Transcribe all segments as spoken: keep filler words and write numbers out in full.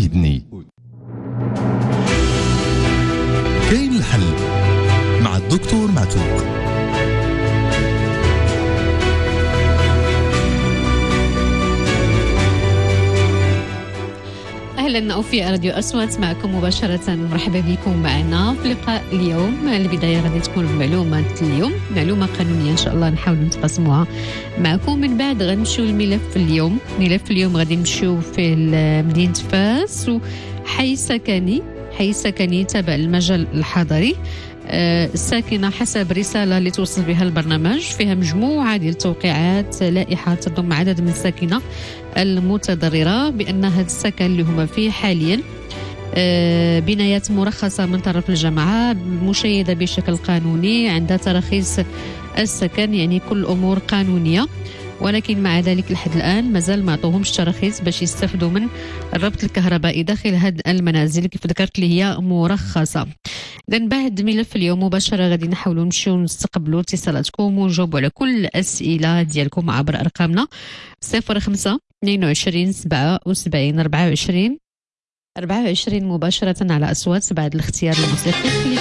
يدني. كاين الحل مع الدكتور معتوق. أهلا أوفي راديو أصوات معكم مباشرة. مرحبا بكم معنا في لقاء اليوم. البداية غادي تكون معلومة اليوم، معلومة قانونية إن شاء الله نحاول نتقاسموها معكم. من بعد غنمشيو لملف اليوم. ملف اليوم غادي نمشيو في مدينة فاس وحي سكني حي سكني تابع المجال الحضري. الساكنة حسب رسالة اللي توصل بها البرنامج فيها مجموعة ديال التوقيعات لائحة تضم عدد من الساكنة المتضررة بأن هذا السكن اللي هما فيه حاليا بنايات مرخصة من طرف الجامعة مشيدة بشكل قانوني عندها تراخيص السكن، يعني كل أمور قانونية، ولكن مع ذلك لحد الآن مازال ما عطوهمش تراخيص باش يستفدوا من الربط الكهربائي داخل هذه المنازل كيف ذكرت اللي هي مرخصة. إذن بعد ملف اليوم مباشرة غادي نحاولوا نمشيو نستقبلوا اتصالاتكم ونجاوبوا على كل الأسئلة ديالكم عبر أرقامنا صفر خمسة اثنين وعشرين سبعة وسبعين أربعة وعشرين أربعة وعشرين مباشرة على أصوات بعد الاختيار الموسيقي.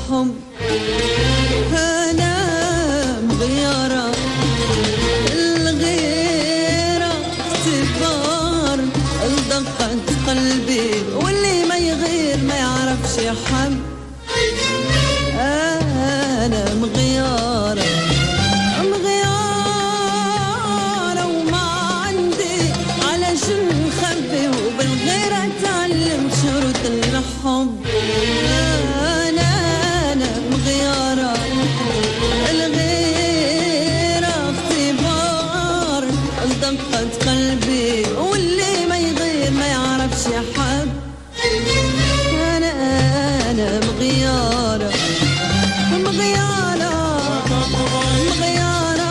الحب أنا مغيرة الغيرة اختبار لدقة قلبي واللي ما يغير ما يعرفش يحب أنا مغيرة مغيرة وما عندي علاش نخبي وبالغيرة تعلم شروط الحب أنا أنا مغيرة الغيرة اختبار لدقة قلبي واللي ما يغير ما يعرفش يحب أنا أنا مغيرة مغيرة مغيرة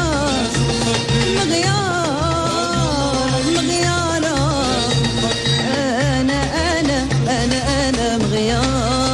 مغيرة مغيرة أنا أنا أنا أنا مغيرة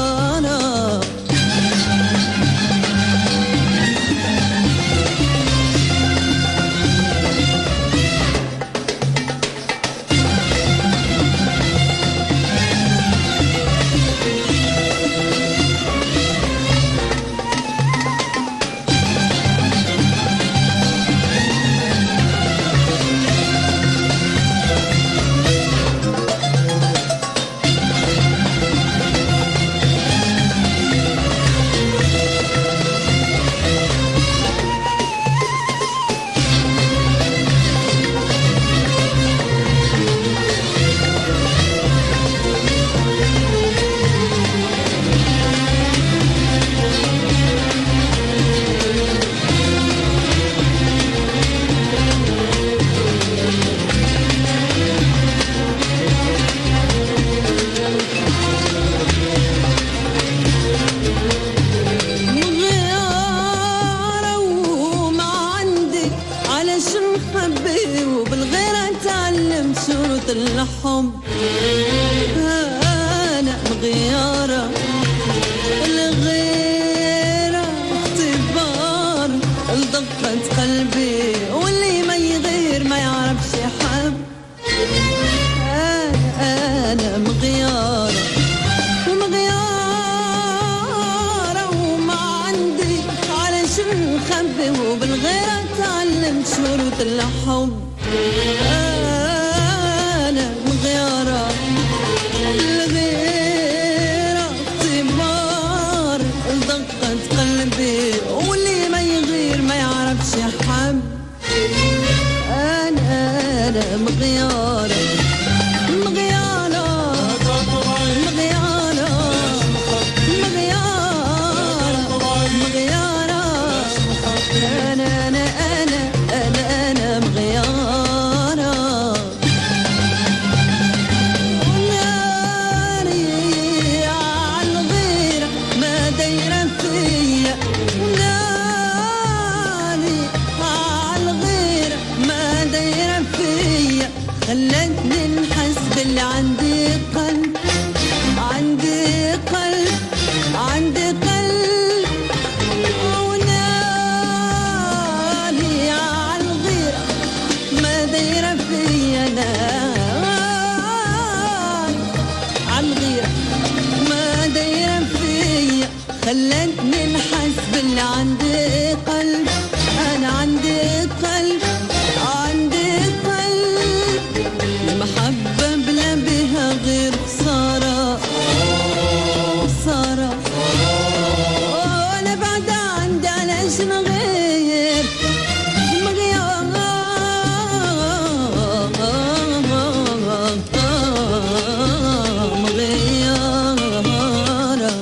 الحب أنا مغيرة الغيرة اختبار لدقة قلبي واللي ما يغير ما يعرفش يحب أنا أنا مغيرة مغيرة وما عندي علاش نخبي وبالغيرة تعلم شروط الحب مغيرة الغيرة اختبار لدقة قلبي واللي ما يغير ما يعرفش يحب أنا أنا مغيرة مغيرة مغيرة مغيرة مغيرة أنا أنا أنا أنا أنا مغيرة خلتني نحس باللي عندي قلب عندي قلب عندي قلب ونالي عالغيرة ما دايرة فيا نار عالغيرة ما دايرة فيا خلتني نحس باللي عندي قلب أنا عندي قلب عندي محبة بلا بها غير خسارة خسارة وأنا بعد عندي علاش نغير مغيرة مغيرة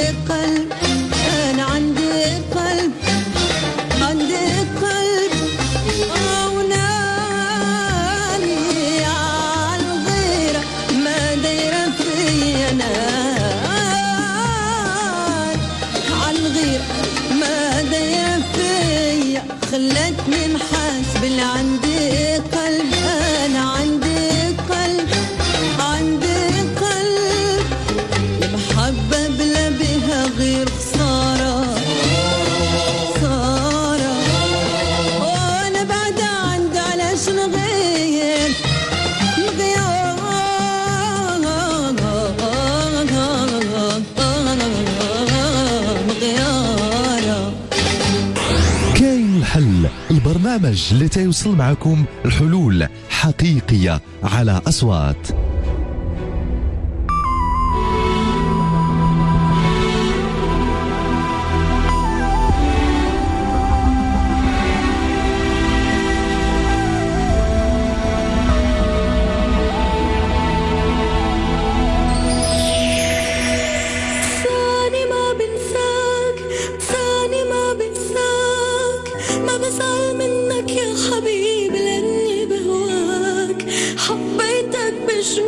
قلب أنا عندي قلب عندي قلب وناني عالغيرة ما دايرة فيا نار عالغيرة ما دايرة فيا خلتني نحس باللي عندي قلب أنا عندي قلب عندي قلب المحبة بلا بها غير خسارة خسارة وأنا بعد عندي علاش نغير مغيارة. كاين الحل، البرنامج اللي تيوصل معكم الحلول حقيقية على أصوات. ثاني ما بنساك ثاني ما بنساك ما بزعل منك يا حبيبي لأني بهواك حبيتك مش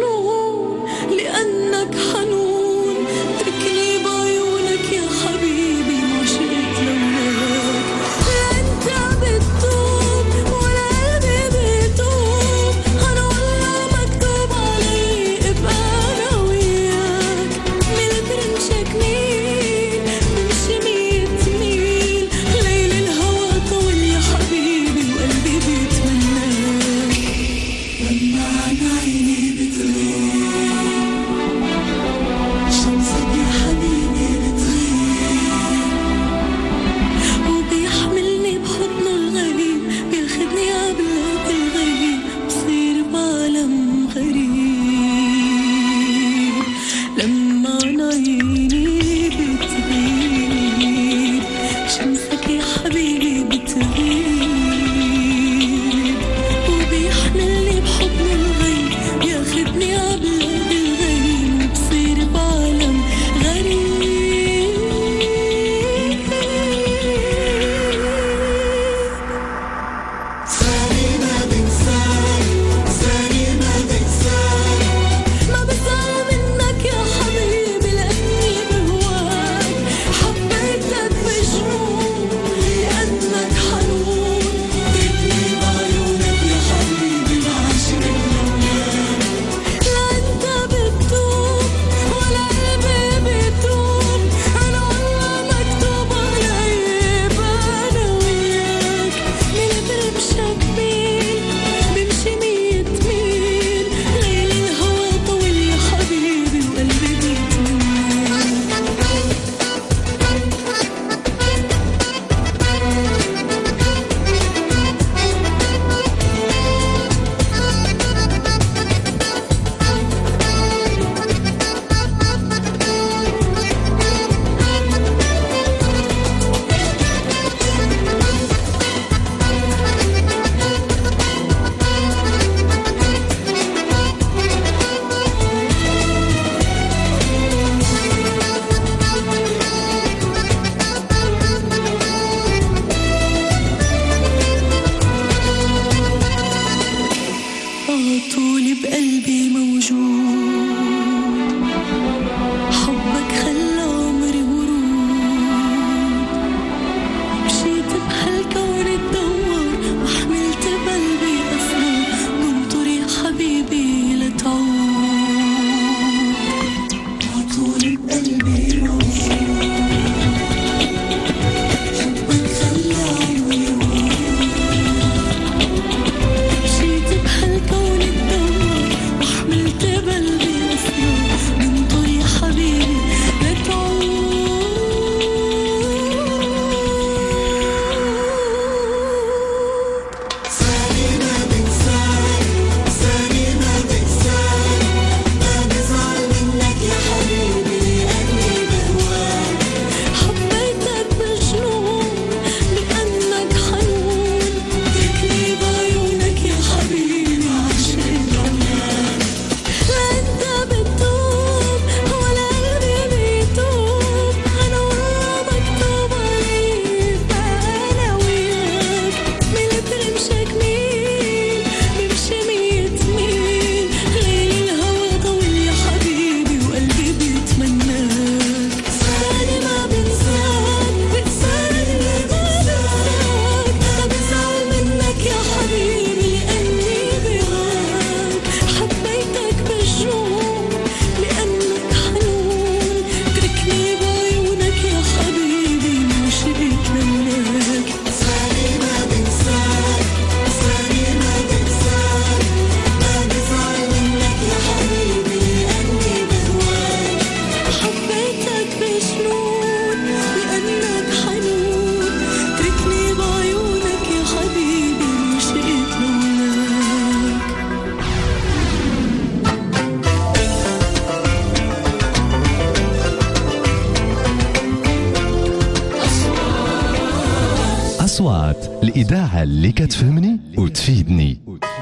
أصوات، الإذاعة اللي كتفهمني وتفيدني.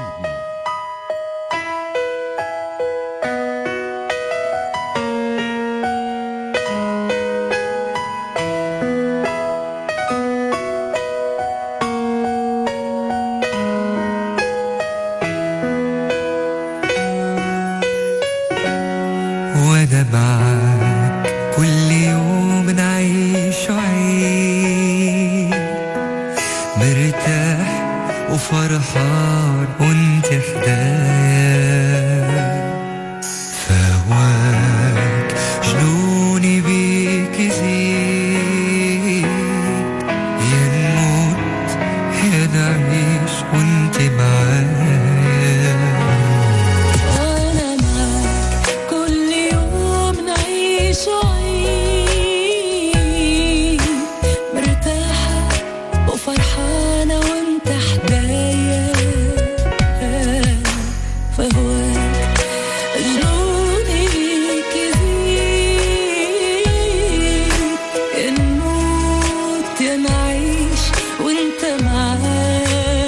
وانا معاك كل يوم نعيش عيد مرتاح وفرحان وانت حدايا فهواك جنوني بيك يزيد يا نموت يا نعيش وانت معايا فرحانة وانت حدايا فهواك جنوني بيك يزيد يا نموت يا نعيش وانت معايا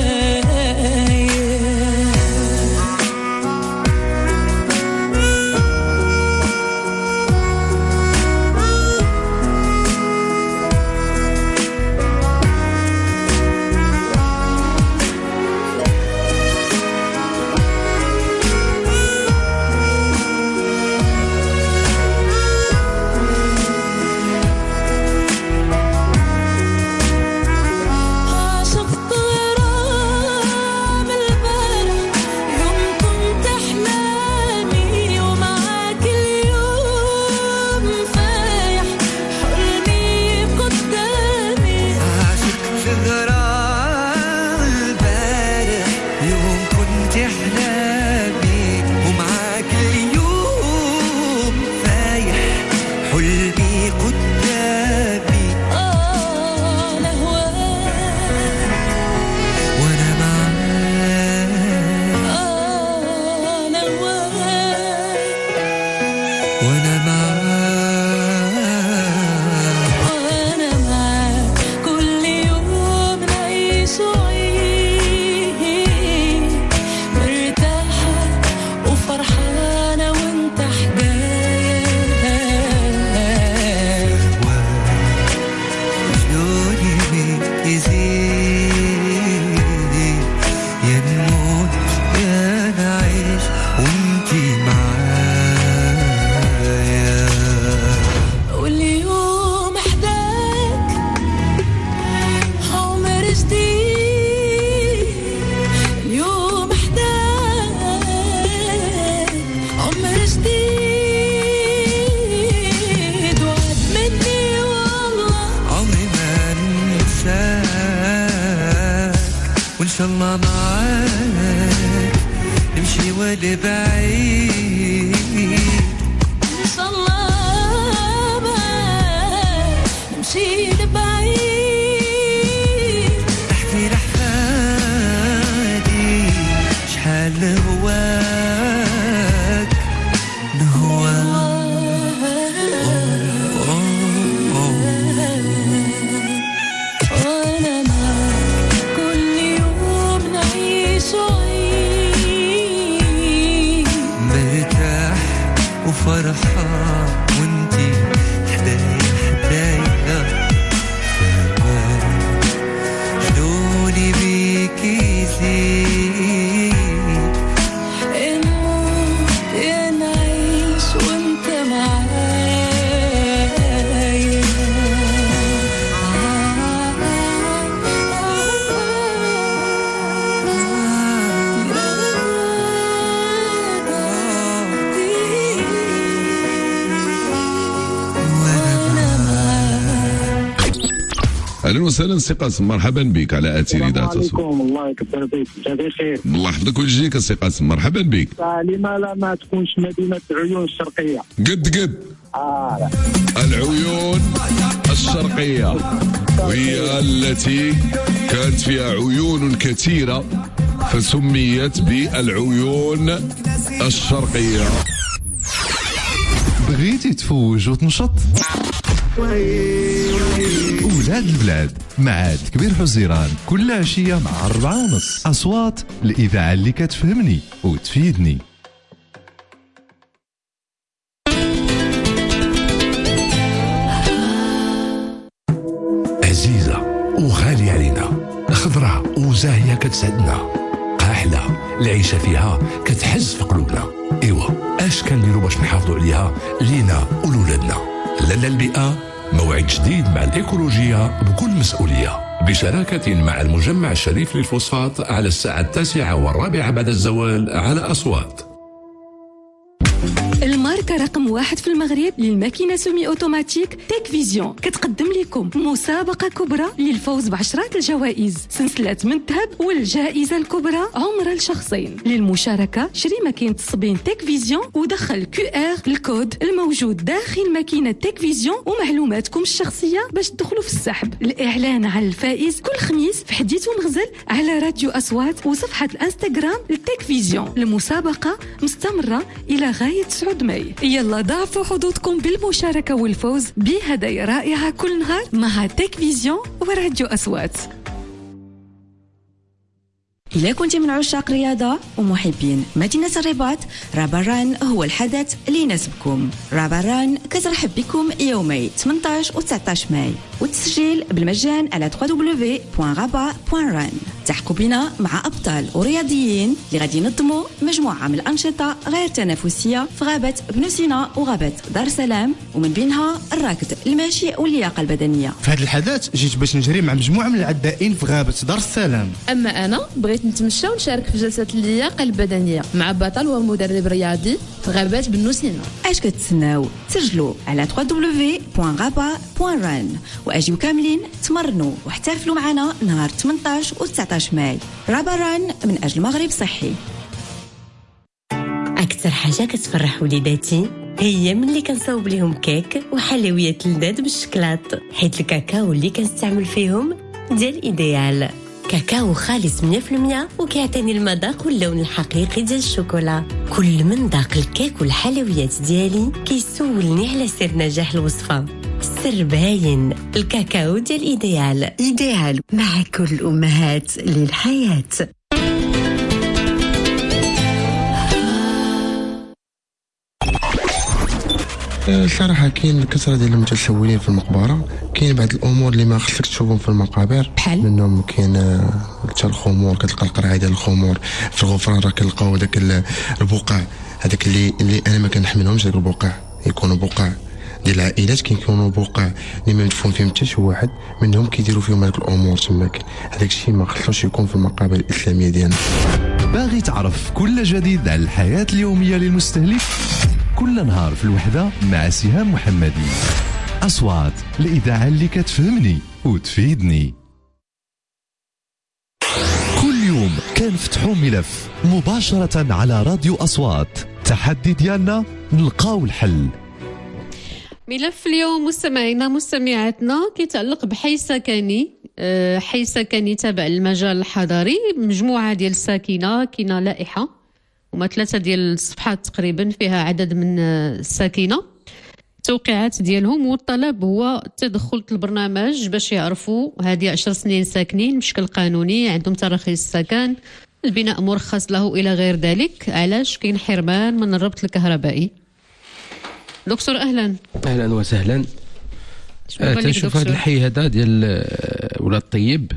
اهلا وسهلا سي قاسم، مرحبا بك على اثير اذاعه الصوت. عليكم الله يكبر فيك، انت بخير. الله يحفظك ويجزيك سي قاسم، مرحبا بك. لما لا ما تكونش مدينه عيون الشرقيه؟ قد قد اه العيون الشرقيه وهي التي كانت فيها عيون كثيره فسميت بالعيون الشرقيه. بغيتي تفوج وتنشط؟ هاد البلاد مع عاد كبير حزيران كل عشية مع أربعة ونص. أصوات الإذاعة اللي كتفهمني وتفيدني. عزيزة وغالية علينا، خضراء وزاهية كتسعدنا، قاحلة العيشة فيها كتحز في قلوبنا. إيوا اش كنديرو باش نحافظوا عليها لينا ولولادنا؟ لالا البيئة موعد جديد مع الإيكولوجية بكل مسؤولية، بشراكة مع المجمع الشريف للفوسفات على الساعة التاسعة والرابعة بعد الزوال على أصوات. الماركة رقم واحد في المغرب للماكينة سومي أوتوماتيك تيك فيزيون كتقدم لكم مسابقة كبرى للفوز بعشرات الجوائز، سلسلة من الذهب والجائزة الكبرى عمر الشخصين. للمشاركة شري ماكينة الصبين تيك فيزيون ودخل كيو ار الكود الموجود داخل ماكينة تيك فيزيون ومعلوماتكم الشخصية باش تدخلوا في السحب. الإعلان على الفائز كل خميس في حديث ومغزل على راديو أصوات وصفحة الانستغرام لتيك فيزيون. المسابقة مستمرة إلى غاية تسعة ماي. يلا ضاعفوا حظوظكم بالمشاركة والفوز بهدايا رائعة كل نهار مع تيك فيزيون وراديو أصوات. إذا كنت من عشاق رياضة ومحبين مدينة الرباط، رابران هو الحدث اللي يناسبكم. رابران كترحب بكم يومي ثمانية عشر و تسعة عشر ماي، والتسجيل بالمجان على دبليو دبليو دبليو دوت رابا دوت ران. تحكوا بنا مع أبطال ورياضيين اللي غادي ينظموا مجموعة من الأنشطة غير تنافسية في غابة بنو سينا وغابة دار السلام، ومن بينها الركض، المشي واللياقة البدنية. في هذا الحدث جيت باش نجري مع مجموعة من العدائين في غابة دار السلام. أما أنا بغيت نتمشى ونشارك في جلسة اللياقة البدنية مع بطل ومدرب رياضي في غابة بنو سينا. اش كتسناو؟ سجلوا على دبليو دبليو دبليو دوت رابا دوت ران واجيو كاملين تمرنوا واحتفلوا معنا نهار ثمانية عشر و تسعة عشر ماي. رابا ران من أجل مغرب صحي. أكثر حاجة كتفرح وليداتي هي ملي كنصاوب ليهم كيك وحلويات لذاذ بالشكلاط، حيت الكاكاو اللي كنستعمل فيهم ديال إيديال، كاكاو خالص مية في المية وكيعطيني المذاق واللون الحقيقي ديال الشوكولا. كل من ذاق الكيك والحلويات ديالي كيسولني على سر نجاح الوصفة. السر باين، الكاكاو ديال إيديال. إيديال مع كل الأمهات للحياة. الصراحه كاين كثره ديال المتسولين في المقبره، كاين بعض الامور اللي ما خصك تشوفهم في المقابر، بحال منهم كاين حتى الخمور، كتلقى القرعه ديال الخمور في الغفران، راه كنلقاو داك البقع هذاك اللي اللي انا ما كنحملهمش، داك البقع يكونوا بقع ديال العائلات، كيكونوا بقع اللي ما مدفون فيهم حتى شي واحد منهم، كيديروا فيهم هذوك الامور تماك. هذاك الشيء ما خصوش يكون في المقابر الاسلاميه ديالنا. باغي تعرف كل جديد على الحياه اليوميه للمستهلك؟ كل نهار في الوحدة مع سهام محمدي. أصوات الإذاعة اللي كتفهمني وتفيدني. كل يوم كنفتحوا ملف مباشرة على راديو أصوات، تحدي ديالنا نلقاو الحل. ملف اليوم مستمعينا مستمعاتنا كيتعلق بحي سكني، حي سكني تابع المجال الحضري، مجموعة ديال الساكنة، كاينه لائحة وما ثلاثة ديال الصفحات تقريبا فيها عدد من الساكنة التوقيعات ديالهم، والطلب هو تدخل البرنامج باش يعرفوا هذه عشر سنين ساكنين بشكل قانوني، عندهم تراخيص السكن، البناء مرخص له إلى غير ذلك. علاش كاين حرمان من الربط الكهربائي؟ دكتور أهلا. أهلا وسهلا. أه تنشوف هذا الحي هذا ديال ولاد الطيب،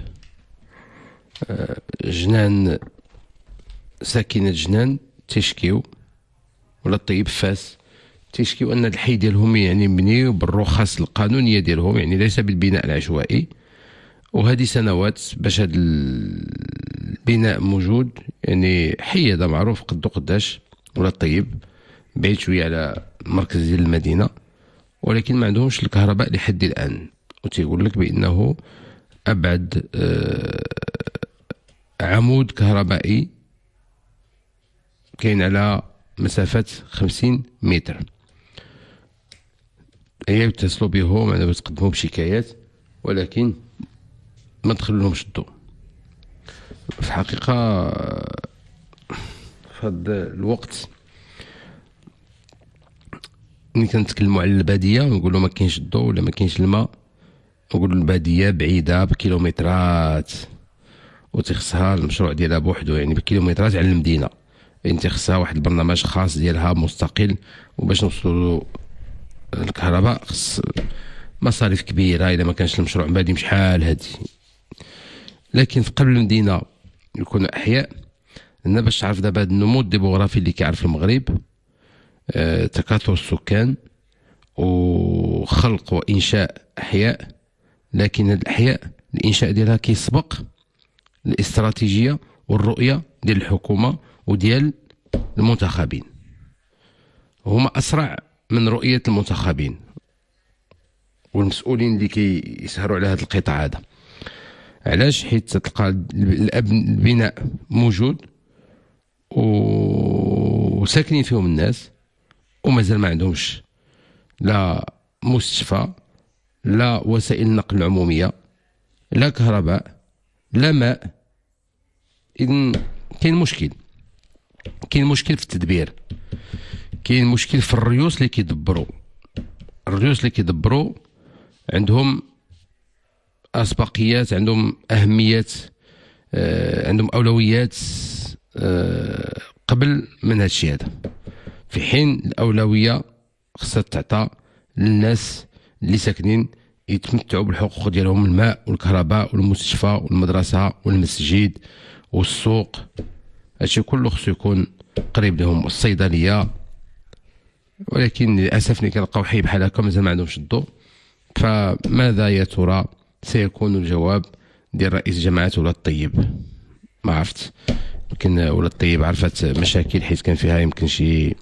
جنان ساكنة جنان تيشكيو ولا الطيب فاس تيشكيو أن الحي ديالهم يعني مبني بالرخص القانونية ديالهم، يعني ليس بالبناء العشوائي، وهذه سنوات باش هذا البناء موجود. يعني حي هذا معروف قدو قداش ولا الطيب، بعيد شوية على المركز ديال المدينة، ولكن ما عندهمش الكهرباء لحد الآن، وتيقول لك بأنه أبعد عمود كهربائي كاين على مسافة خمسين متر. هي يتصلوا بهم أنا بتقدموا بشكايات، ولكن ما دخلولهمش الضوء. في الحقيقة في هذا الوقت ملي كنتكلموا على البادية ونقولوا ما كاينش الضوء ولا ما كاينش الماء، نقول الباديه بعيده بكيلومترات وتخصها المشروع ديالها بوحدو، يعني بكيلومترات على المدينه، انت خصها واحد البرنامج خاص ديالها مستقل. وباش نوصلوا الكهرباء خص مصاريف كبيره الا ما كانش المشروع بادي شحال هادي. لكن في قلب المدينه يكونوا احياء. انا باش تعرف دابا هذا النمو الديموغرافي اللي كيعرف المغرب، آه، تكاثر السكان وخلق وانشاء احياء، لكن هاد الاحياء الانشاء ديالها كيسبق الاستراتيجيه والرؤيه ديال الحكومه وديال المنتخبين، هما اسرع من رؤيه المنتخبين والمسؤولين اللي كيسهروا على هذا القطاع هذا. علاش؟ حيت تلقى البناء موجود وساكنين فيهم الناس ومازال ما عندهمش لا مستشفى، لا وسائل النقل العموميه، لا كهرباء، لا ماء. إذن كاين مشكل، كاين مشكل في التدبير، كاين مشكل في الريوس اللي كيدبروا. الريوس اللي كيدبروا عندهم اسبقيات، عندهم اهميات، آه، عندهم اولويات آه، قبل من هذا الشيء هذا، في حين الاولويه خصها تعطى للناس اللي ساكنين يتمتعوا بالحقوق ديالهم، الماء والكهرباء والمستشفى والمدرسه والمسجد والسوق. هادشي كله خصو يكون قريب لهم، الصيدليه. ولكن للاسف ملي كنلقاو حي بحال هكا مازال ما عندهمش الضوء. فماذا يا ترى سيكون الجواب ديال رئيس جماعه ولاد الطيب؟ ما عرفت، يمكن ولاد الطيب عرفت مشاكل حيت كان فيها يمكن شي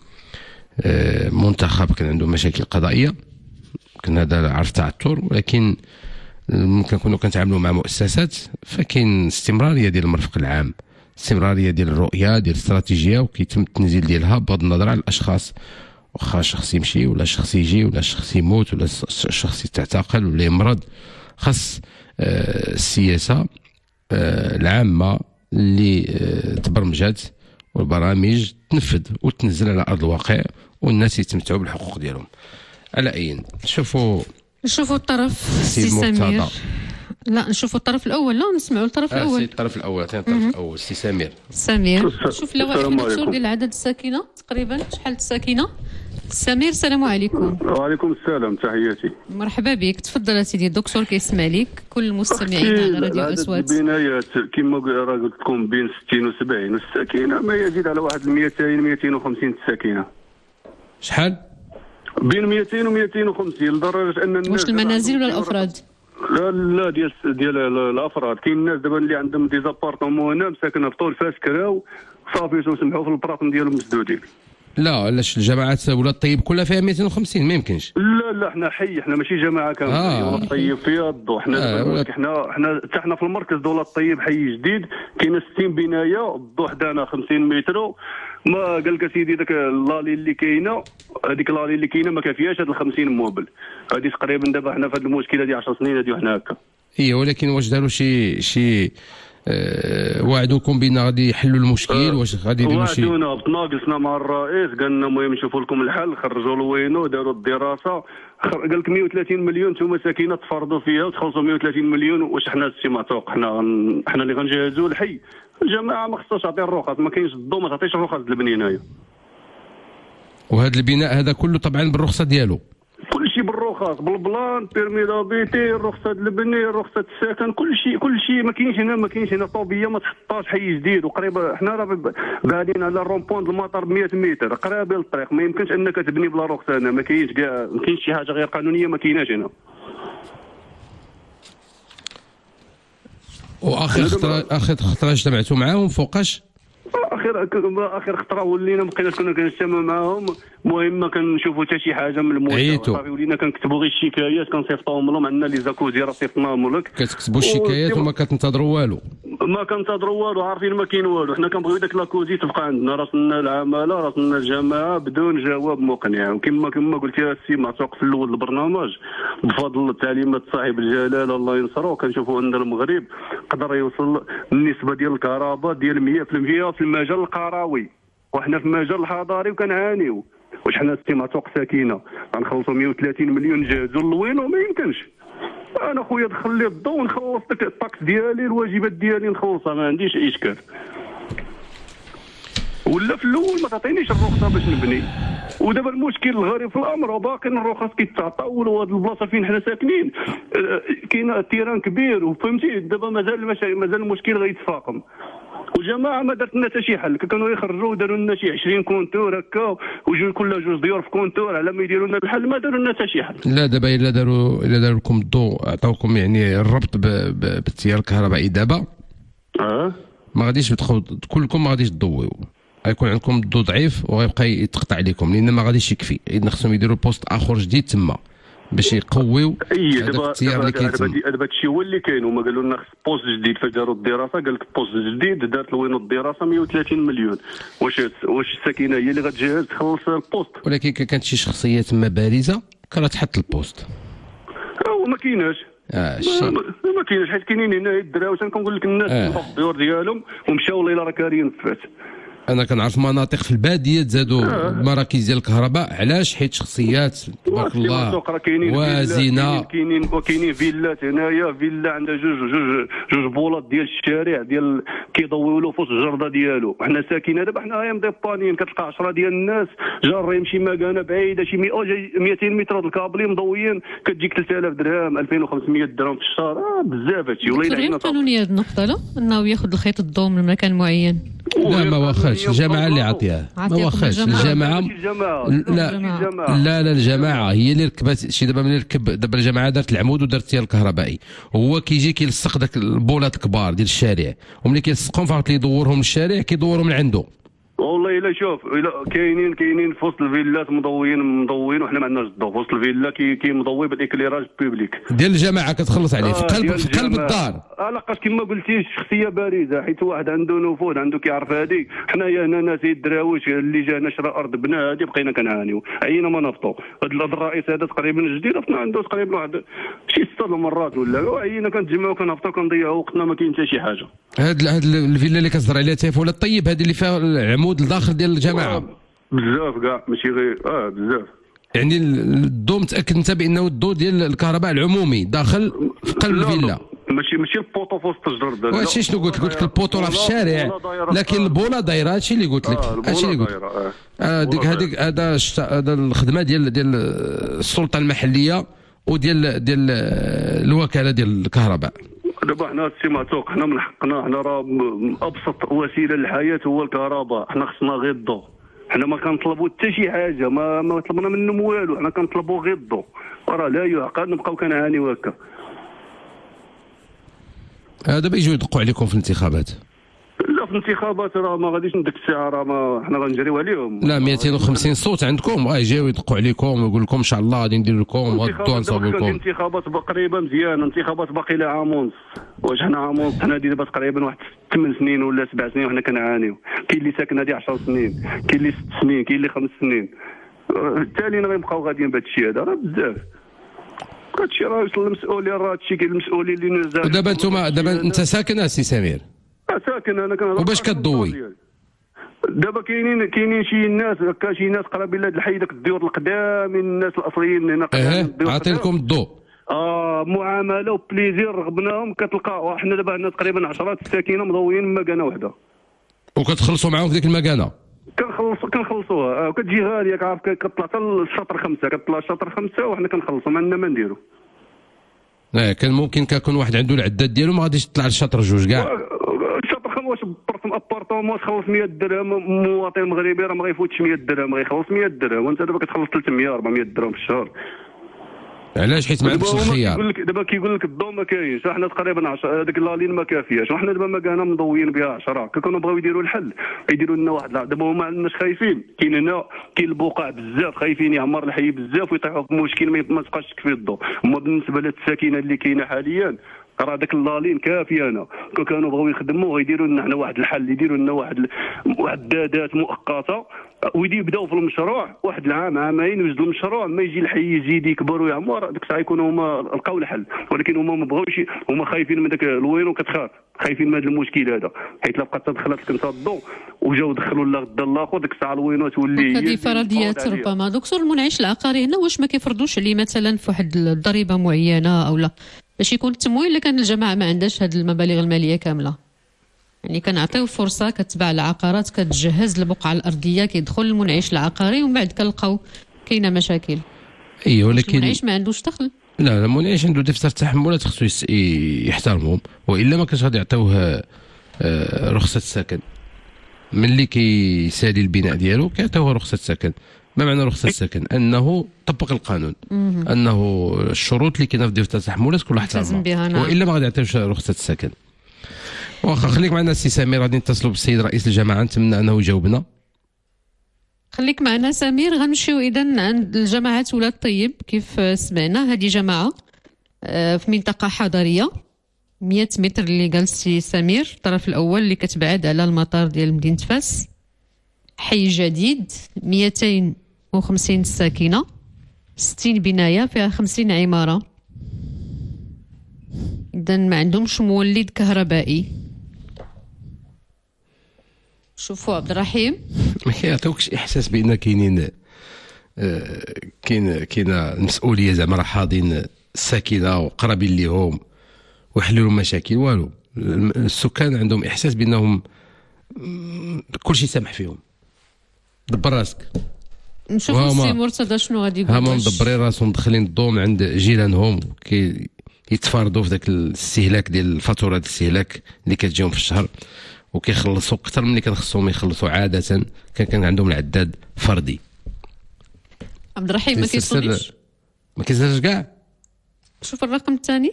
منتخب كان عنده مشاكل قضائيه، يمكن هذا عرف تعثر. ولكن ممكن نكونوا كنتعاملوا مع مؤسسات، فكاين استمراريه ديال المرفق العام، استمراريه ديال الرؤيه ديال الاستراتيجيه، وكيتم التنزيل ديالها بغض النظر على الاشخاص. واخا شخص يمشي ولا شخص يجي ولا شخص يموت ولا شخص يتعتقل ولا يمرض، خاص آه السياسه آه العامه اللي آه تبرمجات والبرامج تنفذ وتنزل على ارض الواقع والناس يتمتعوا بالحقوق ديالهم. على اي نشوفوا نشوفوا الطرف سي سمير. لا نشوفوا الطرف الاول، لا نسمعوا الطرف آه الاول. الطرف الاول الطرف الاول سي سمير. سمير شوف لوائح المكسور ديال عدد الساكنه تقريبا شحال الساكنه. سمير السلام عليكم. وعليكم السلام، تحياتي. مرحبا بك، تفضل سيدي الدكتور كيسمع لك. كل المستمعين على راديو اصوات. البنايات كما راه قلت لكم بين ستين و سبعين، والساكنه ما يزيد على واحد مئتين مئتين وخمسين ساكنه. شحال؟ بين مئتين و مئتين وخمسين، لدرجه ان الناس. واش المنازل ولا الافراد؟ لا لا ديال ديال الافراد. كاين الناس دابا اللي عندهم دي زابارتمون هنا مساكنه بطول فاس كراو صافي وسمحوا في البراطم ديالهم مسدودين. لا علاش الجماعات ولاد الطيب كلها فيها مئتين وخمسين؟ ما يمكنش. لا لا حنا حي، حنا ماشي جماعه كامله. آه. ولاد الطيب فيها الضو. حنا آه حنا حنا حتى حنا في المركز ديال ولاد الطيب حي جديد كاين ستين بنايه، الضو حدانا خمسين متر. ما قال لك سيدي داك لالي اللي كاينه، هذيك لالي اللي كاينه ما كافياش هاد ال خمسين موبل. هذه تقريبا دابا حنا في هذا المشكل هذه عشر سنين هذه وحنا هكا. هي ولكن واش داروا شي شي أه وعدوكم بان غادي يحلوا المشكل؟ أه واش غادي يديروا شي؟ وعدونا تناقصنا مع الرئيس، قالنا المهم نشوفوا لكم الحل، خرجوا لوينو داروا الدراسه، قال لك مئة وثلاثين مليون نتوما ساكنه تفرضوا فيها وتخلصوا مئة وثلاثين مليون. واش حنا السي معتوق حنا حنا اللي غنجهزوا الحي؟ الجماعه ما خصهاش تعطي الرخص، ما كاينش الضو ما تعطيش الرخص للبنينايه. وهذا البناء هذا كله طبعا بالرخصه ديالو، كل شيء بالرخص، بالبلان، بيرمي دابيتي، رخصه البني، رخصه السكن، كل شيء كل شيء. ما كاينش هنا ما كاينش هنا طوبيه ما تحطاش حي جديد. وقريبه حنا راه قاعدين على الرومبوند المطار ب مئة متر قرابه للطريق، ما يمكنش انك تبني بلا رخصه هنا. ما كاينش كاع، ما كاينش شي حاجه غير قانونيه ما كايناش هنا. واخر خطره اخر خطره اجتمعتوا معاهم فوقاش؟ اخر اخر خطره ولينا ما بقيناش كنا كنجتمعوا معاهم. المهم ما كنشوفوا حتى شي حاجه من الموضوع، صافي ولينا كنكتبوا غير الشكايات كنصيفطوهم لهم. عندنا لي زاكوزي راه صيفطناهم لك، كتكتبوا الشكايات وما كتنتظروا والو. ما كنتظروا والو، عارفين ما كاين والو. حنا كنبغيو داك لاكوزي تبقى عندنا، راسنا العماله راسنا الجماعه بدون جواب مقنع. وكما كما قلت يا السي معتوق في الاول البرنامج، بفضل تعليمات صاحب الجلاله الله ينصرو كنشوفوا ان المغرب قدر يوصل النسبه ديال الكهرباء ديال مئة بالمئة في المجال القروي، وحنا في المجال الحضاري وكنعانيو. واش حنا السي معتوق ساكنه غنخلصوا مئة وثلاثين مليون نجهزوا للوين؟ وما يمكنش. انا خويا دخل لي الضوء ونخلص داك الطاكس ديالي الواجبات ديالي نخلصها ما عنديش اي اشكال. ولا في الاول ما تعطينيش الرخصه باش نبني، ودابا المشكل الغريب في الامر وباقي الرخص كيتعطاو وهاد البلاصه فين حنا ساكنين كاين تيران كبير وفهمتي دابا مازال مازال المشكل غيتفاقم. وجماعه ما دارت لنا حتى شي حل، كانوا يخرجوا داروا لنا شي عشرين كونتور هكا وجو كل جوج ديور في كونتور على ما يديروا لنا الحل، ما داروا لنا حتى شي حل. لا دابا الا داروا الا داروا لكم الضوء عطاوكم يعني الربط بالتيار الكهربائي دابا اه ما غاديش تدخلوا كلكم ما غاديش تضويو، غيكون عندكم الضوء ضعيف وغيبقى يتقطع عليكم لان ما غاديش يكفي، اذا خصهم يديروا بوست اخر جديد تما باش يقويو هذاك التيار اللي كيتم. دابا هادشي هو اللي كاين، هما قالوا لنا خص بوست جديد فاش داروا الدراسه، قال لك بوست جديد دارت لوين الدراسه مية وثلاثين مليون. واش واش الساكنه هي اللي غتجهز تخلص البوست؟ ولكن كانت شي شخصيه تما بارزه كانت تحط البوست. هو ما كايناش. اه ما, ما كاينش حيت كاينين هنا الدراوي كنقول لك الناس آه. في الديور ديالهم ومشاو والله الا راه كاريين فات. انا كنعرف مناطق في الباديه تزادوا آه. مراكز ديال الكهرباء، علاش؟ حيت شخصيات تبارك الله وازنه. كاينين وكاينين فيلات هنايا، فيلا عندها جوج جوج جوج بولات ديال الشارع ديال كيضويو له فوق الجرده ديالو. حنا ساكنين دابا حنا غير مديبانين، كتلقى عشرة ديال الناس جارين شي مكانه بعيده شي مئتين متر د الكابلي مضويين كتجيك ثلاثة آلاف درهم ألفين وخمسمية درهم في الشهر. اه بزاف هادشي. والله الا قانونيه هاد النقطه لا انه ياخذ الخيط الضوء من مكان معين. لا ما واخاش الجماعه اللي عطيها، ما واخاش الجماعه. لا لا لا الجماعه هي اللي ركبت شي. دابا ملي ركب دابا الجماعه دارت العمود ودارت التيار الكهربائي، هو كيجي كيلصق داك البولات الكبار ديال الشارع، وملي كيلصقهم فقط يدورهم للشارع كيدورهم من عنده. والله الا شوف الا كاينين كاينين في وسط الفيلات مضويين مضويين وحنا ما عندناش الضوء. في وسط الفيلا كي كي مضوي بالاكليراج بوبليك ديال الجماعه كتخلص عليه في قلب في قلب الدار. اه لقاش كما قلتي شخصيه بارزه، حيت واحد عنده نفوذ عنده كيعرف هذيك. حنايا هنا ناس الدراويش اللي جانا شرا ارض بنا هذه بقينا كنعانيو، عينا ما نفطوا. هذا الرئيس هذا تقريبا جديد عرفنا عنده تقريبا واحد شي ست المرات ولا عينا كنتجمعوا كنهبطوا كنضيعوا وقتنا ما كاين حتى شي حاجه. هاد هاد الفيلا اللي كتهضر عليها تيفولا الطيب هذه اللي فيها العمود الداخل ديال الجماعه بزاف كاع ماشي غير اه بزاف. يعني الضوء متاكد انت بانه الضوء ديال الكهرباء العمومي داخل في قلب الفيلا؟ ماشي ماشي البوطو في وسط الجدر. واش شنو قلت لك؟ قلت لك البوطو راه في الشارع لكن البوله دايره. هادشي اللي قلت لك هادشي اللي قلت لك. هذيك هذيك هذا هذا الخدمه ديال ديال السلطه المحليه وديال ديال الوكاله ديال الكهرباء. دابا حنا السي معتوق حنا من حقنا، حنا راه ابسط وسيله للحياه هو الكهرباء. حنا خصنا غير الضوء، حنا ما كنطلبوا حتى شي حاجه، ما ما طلبنا منهم والو، حنا كنطلبوا غير الضوء. راه لا يعقل نبقاو كنعانيو هكا. دابا يجيو يدقوا عليكم في الانتخابات. لا في الانتخابات راه ما غاديش نديك الساعه، راه ما حنا غنجريو عليهم. لا مئتين وخمسين صوت عندكم غيجيو يدقوا عليكم ويقول لكم ان شاء الله غادي ندير لكم وغادي نصاوب لكم. الانتخابات قريبه مزيانه، الانتخابات باقي لها عام ونص. واش حنا عام ونص؟ حنا دابا تقريبا واحد ثمان سنين ولا سبع سنين وحنا كنعانيو. كاين اللي ساكن هذه عشر سنين، كاين اللي ست سنين، كاين اللي خمس سنين. التاليين غيبقاو غاديين بهذا الشيء هذا راه بزاف. هادشي راه يوصل للمسؤولين، راه هادشي كاين المسؤولين اللي نزال. دابا انتما دابا انت ساكن السي سمير؟ ساكن انا كنهضر. وباش كتضوي؟ دابا كاينين كاينين شي ناس هكا شي ناس قرابين لهاد الحي داك الديور القدام من الناس الاصليين هنا. اه عاطي لكم الضوء. اه معامله وبليزير رغبناهم. كتلقى حنا دابا عندنا تقريبا عشرات الساكنه مضويين مكانه واحده. وكتخلصوا معاهم في ديك المكانه؟ كنخلصوا كنخلصوها. آه كتجي غاليه كعرف كتطلع حتى الشطر خمسه، كتطلع الشطر خمسه وحنا كنخلصوا ما عندنا ما نديروا. اه كان ممكن كيكون واحد عنده العداد ديالو ما غاديش تطلع الشطر جوج كاع. الشطر خمسه واش برسم ابارطومون تخلص مية درهم، مواطن مغربي راه ما غيفوتش مية درهم، غيخلص مية درهم، وانت دابا كتخلص ثلاثمية أربعمية درهم في الشهر. علاش؟ حيت ما عندكش الخيار. كيقول لك دابا كيقول لك الضوء ما كاينش، حنا تقريبا هذيك لالين ما كافياش، وحنا دابا مكانه مضويين بها عشرة. كانوا بغاو يديروا الحل يديروا لنا واحد. دابا هما ما عندناش خايفين، كاين هنا كاين البقاع بزاف خايفين يعمر الحي بزاف ويطيحوا في مشكل ما تبقاش تكفي الضوء. هما بالنسبه للساكنه اللي كاينه حاليا راه داك اللالين كافيه. انا كانوا بغاو يخدموا غيديروا لنا حنا واحد الحل، يديروا لنا واحد واحد الدادات مؤقته ويبداو في المشروع واحد العام عامين ويجدوا المشروع. ما يجي الحي يزيد يكبر ويعمر ديك الساعه يكونوا هما لقاو الحل. ولكن هما ما بغاوش، هما خايفين من داك الوينو. كتخاف خايفين من هذا المشكل هذا، حيت لا بقات تدخلات لك انت الضوء وجاو دخلوا لا غدا الاخر ديك الساعه الوينو تولي هذه فرضيات ربما. دكتور المنعش العقاري هنا واش ما كيفرضوش عليه مثلا في واحد الضريبه معينه او لا؟ باش يكون التمويل اللي كان الجماعه ما عندهاش هذه المبالغ الماليه كامله. يعني كنعطيو فرصه كتباع العقارات كتجهز البقعه الارضيه كيدخل المنعش العقاري ومن بعد كنلقاو كاينه مشاكل. اييه ولكن المنعش ما عندوش دخل. لا لا المنعش عنده دفتر تحملات خصو يحترمهم والا ما كانش غادي يعطيوه رخصه السكن. ملي كيسالي البناء ديالو كيعطيوه رخصه سكن. ما معنى رخصه السكن؟ انه طبق القانون، انه الشروط اللي كاينه في دفتر التحملات كلها احترمها والا ما غادي يعطيوش رخصه السكن. واخا خليك معنا السي سمير، غادي نتصلوا بالسيد رئيس الجماعه نتمنى انه يجاوبنا. خليك معنا سمير. غنمشيو اذا عند الجماعه ولاد طيب. كيف سمعنا هذه جماعه في منطقه حضريه مئة متر اللي قال السي سمير، الطرف الاول اللي كتبعد على المطار ديال مدينه فاس. حي جديد مئتين وخمسين ساكنه، ستين بنايه فيها خمسين عماره. اذا ما عندهمش مولد كهربائي. شوفوا عبد الرحيم ما كيعطيوكش احساس بان كاينين آه كاين كاينه المسؤوليه زعما راه حاضين الساكنه وقرابين ليهم ويحلوا مشاكل والو. السكان عندهم احساس بانهم كل شيء سامح فيهم. دبر راسك. نشوفوا السي مرتضى شنو غادي يقول. هما مدبرين راسهم داخلين الضوم عند جيرانهم كي يتفاردوا في ذاك الاستهلاك ديال الفاتوره ديال الاستهلاك اللي كتجيهم في الشهر وكيخلصوا اكثر من اللي كان خصهم يخلصوا عاده. كان كان عندهم العداد فردي. عبد الرحيم ما كيصونيش ما كيزرش كاع. شوف الرقم الثاني.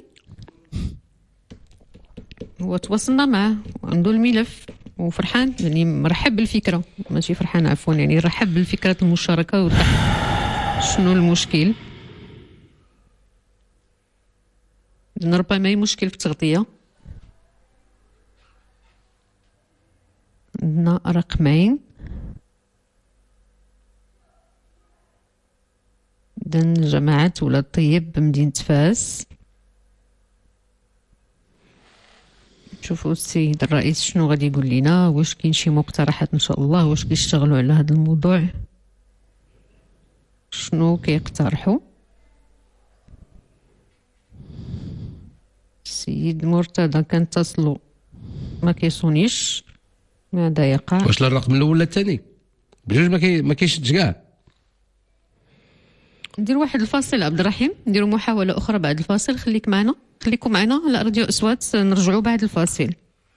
هو تواصلنا معه وعنده الملف وفرحان، يعني مرحب بالفكره، ماشي فرحان عفوا، يعني رحب بالفكره المشاركه وضح شنو المشكل. ربما هي مشكل في التغطيه. عندنا رقمين. إذن جماعة ولاد طيب بمدينة فاس. نشوفوا السيد الرئيس شنو غادي يقول لنا، واش كاين شي مقترحات ان شاء الله، واش كيشتغلوا على هذا الموضوع، شنو كيقترحوا. السيد مرتضى كنتصلوا ما كيصونيش، ماذا يقع؟ واش الرقم الاول ولا الثاني؟ بجوج ما كي ما كيشدش كاع. ندير واحد الفاصل عبد الرحيم، نديروا محاولة أخرى بعد الفاصل. خليك معنا، خليكم معنا على راديو أصوات، نرجعوا بعد الفاصل.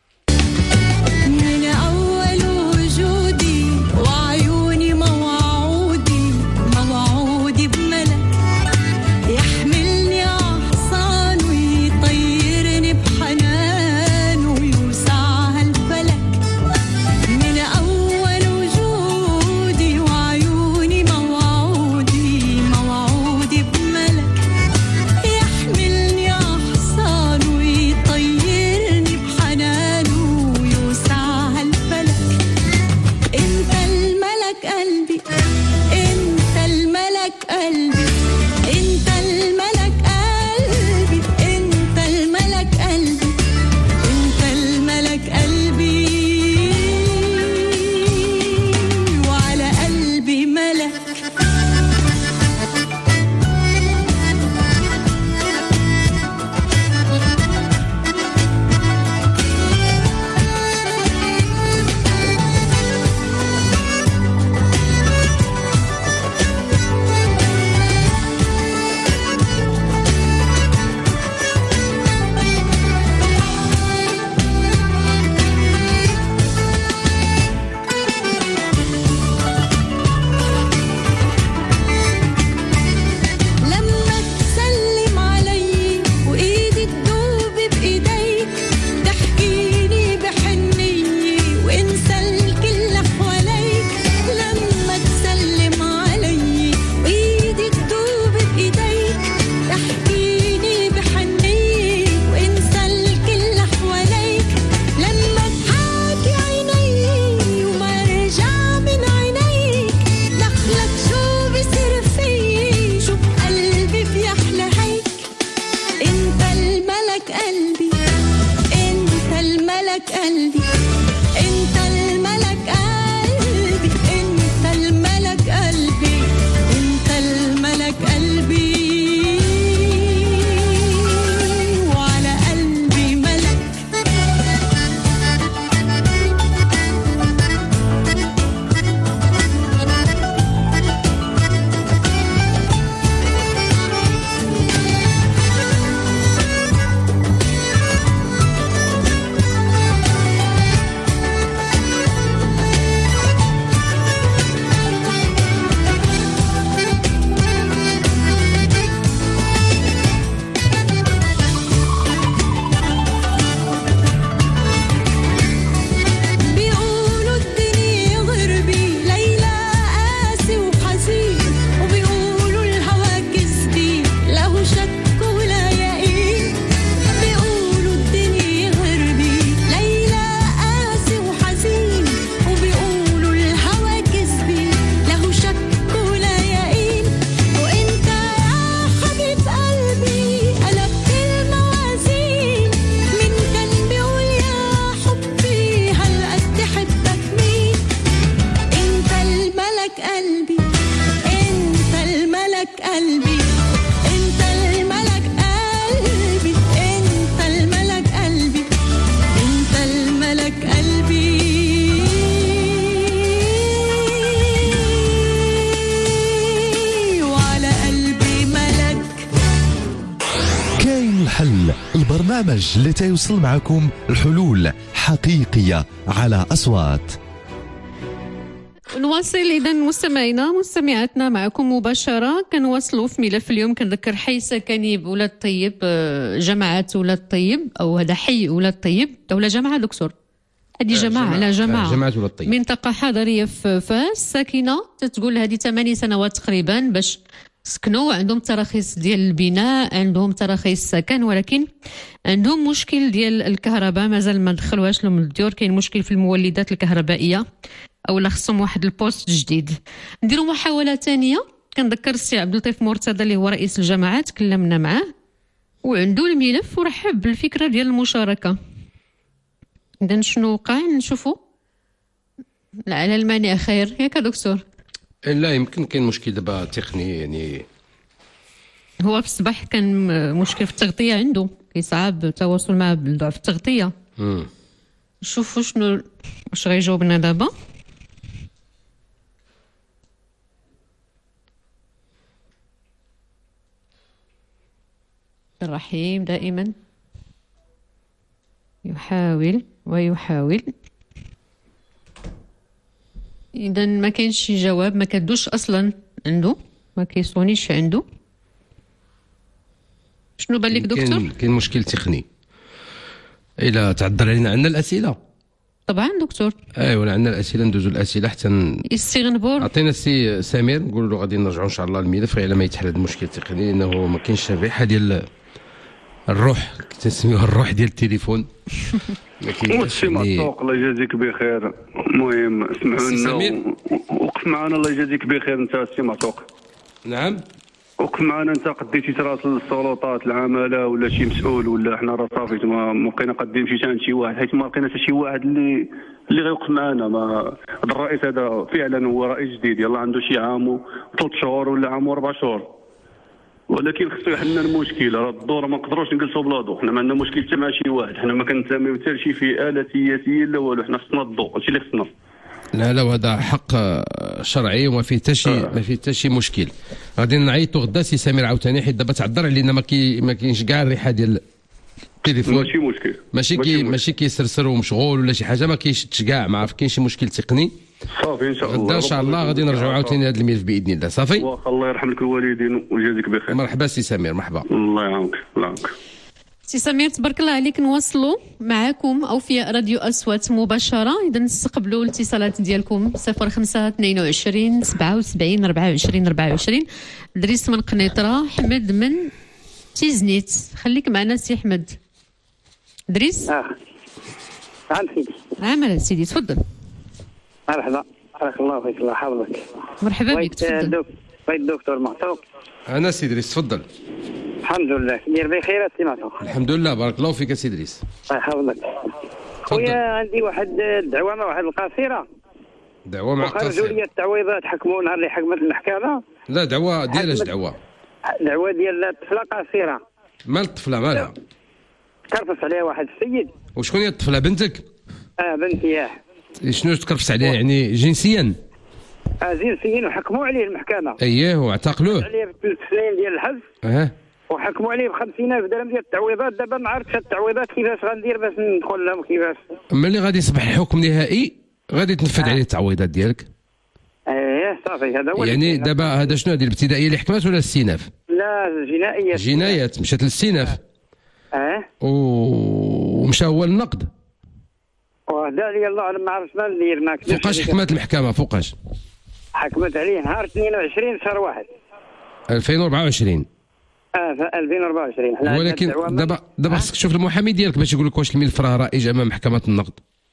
من أول وجودي وعيوني موعودي موعودي بملك يحملني عحصان ويطيرني بحنان ويوسع هالفلك. من أول وجودي وعيوني موعودي موعودي بملك يحملني عحصان ويطيرني بحنان ويوسع هالفلك. انت الملك قلبي، انت الملك قلبي، انت الملك قلبي، انت الملك قلبي، انت الملك قلبي وعلى قلبي ملك. لما تسلم علي وإيدي تدوب بإيديك تحكيني بحنية وانسى الكل حواليك. لما تسلم علي وإيدي تدوب بإيديك تحكيني بحنية وانسى الكل حواليك. لما تحاكي عيني وما رجع من عينيك دخلك شو بصير فيي، شو بقلبي بيحلى هيك. انت الملك قلبي، انت الملك قلبي، انت الملك قلبي، انت الملك قلبي، انت الملك قلبي الحل، البرنامج اللي تيوصل معكم الحلول حقيقية على أصوات. نواصل إذا مستمعينا مستمعاتنا معكم مباشرة. كنواصلوا في ملف اليوم. كنذكر حي سكني بولاد الطيب، جماعة ولاد الطيب، أو هذا حي ولاد الطيب ولا جماعة دكتور؟ هذه جماعة لا جماعة. جماعة ولاد الطيب. منطقة حضرية في فاس، ساكنة تتقول هذه ثماني سنوات تقريبا باش سكنوا، عندهم تراخيص ديال البناء، عندهم تراخيص سكن، ولكن عندهم مشكل ديال الكهرباء مازال ما دخلوهاش لهم الديور. كاين مشكل في المولدات الكهربائية او لا خصهم واحد البوست جديد. نديروا محاولة ثانية. كنذكر السي عبد اللطيف مرتضى اللي هو رئيس الجماعة تكلمنا معاه وعنده الملف ورحب بالفكرة ديال المشاركة. إذا شنو وقع نشوفوا. على المانع خير ياك دكتور؟ لا يمكن كاين مشكل دابا تقني يعني. هو في الصباح كان مشكل في التغطية عنده، كيصعب التواصل معه بضعف التغطية. امم نشوفوا شنو واش غيجاوبنا دابا. الرحيم دائما يحاول ويحاول. اذا ما كاينش شي جواب، ما كدوش اصلا عنده، ما كيصونيش عنده. شنو بان لك دكتور؟ كاين مشكل تقني. الا تعذر علينا عندنا الاسئله طبعا دكتور. ايوا عندنا الاسئله، ندوزو الاسئله حتى ن... يستغنبور. عطينا السي سمير نقول له غادي نرجعوا ان شاء الله للملف غير ما يتحل هذا المشكل التقني، لانه ما كاينش الريحه ديال الروح تسميوها الروح ديال التليفون. ما كاينش معطوق. الله يجازيك بخير. المهم اسمعوا لنا وقف معنا. الله يجازيك بخير انت السي معطوق. نعم وقف معنا. انت قديتي تراسل السلطات العماله ولا شي مسؤول ولا حنا راه صافي ما بقينا قادين مشيت عند شي واحد، حيت ما لقينا حتى شي واحد اللي اللي غيوقف معنا. ما هذا الرئيس هذا فعلا هو رئيس جديد، يلا عنده شي عام وثلاث شهور ولا عام واربع شهور، ولكن خصو يحلنا المشكل. راه الدور ما نقدروش نجلسوا بلا ضوء. حنا ما عندنا مشكل حتى مع شي واحد، حنا ما كنتساميو حتى لشي فئه لا سياسيه لا والو، حنا خصنا الضوء، هادشي اللي خصنا. لا لا وهذا حق شرعي وما فيه حتى شي ما فيه حتى شي مشكل. غادي نعيطوا غدا سي سمير عاوتاني، حيت دابا تعذر علينا ما كي ما كاينش كاع الريحه ديال التليفون. ماشي مشكل، ماشي كي ماشي كيسرسر ومشغول ولا شي حاجه، ما كاينش كاع، ما عرف كاين شي مشكل تقني. صافي ان شاء الله غدا ان شاء الله غادي نرجعوا عاوتاني لهذا الملف باذن الله. صافي واخا الله يرحم لك الوالدين ويجازيك بخير. مرحبا سي سمير. مرحبا. الله يعاونك. الله يعاونك سي سمير. تبارك الله عليك. نواصلوا معكم أوفياء راديو أصوات مباشرة. إذا نستقبلوا الاتصالات ديالكم صفر خمسة اثنين وعشرين سبعة وسبعين أربعة وعشرين أربعة وعشرين. دريس من قنيطرة، حمد من تيزنيت. خليك معنا سي حمد. دريس. اه نعم سيدي. نعم سيدي تفضل. مرحبا. بارك الله فيك. الله يحفظك. مرحبا بك تفضل. بغيت الدكتور معطوق. انا سي دريس تفضل. الحمد لله. دير بخير سي معطوق. الحمد لله بارك الله فيك سي دريس. الله يحفظك. خويا عندي واحد الدعوه مع واحد القصيره. دعوه مع قصيره. خرجوا لي التعويضات، حكموا نهار اللي حكمت المحكمه. لا دعوه ديال اش دعوه؟ دعوه ديال الطفله قصيره. مال الطفله مالها؟ تكرفس عليها واحد السيد. وشكون هي الطفله؟ بنتك؟ اه بنتي. ياه شنو تكرفس عليها يعني جنسيا؟ اه جنسيا، وحكموا عليه المحكمه. اييه واعتقلوه عليه بثلاث سنين ديال الحبس. اه وحكموا عليه ب خمسين ألف درهم ديال التعويضات. دابا ما عرفتش التعويضات كيفاش غندير باش ندخل لهم كيفاش. ملي غادي يصبح الحكم نهائي غادي تنفذ آه. عليه التعويضات ديالك. ايه صافي هذا هو يعني دابا هذا شنو هذه الابتدائيه اللي حكمت ولا الاستئناف؟ لا جنائيات. جنايات مشات للاستئناف. اه ومشى هو للنقد. وهذا لي الله اعلم ما عرفتش ما ندير. ما فوقاش حكمت المحكمه؟ فوقاش حكمت عليه؟ نهار اثنين وعشرين شهر واحد ألفين وأربعة وعشرين. اه ألفين وأربعة وعشرين. ولكن دابا دابا خصك تشوف المحامي ديالك باش يقول لك واش الملف راه رائج امام محكمه النقد.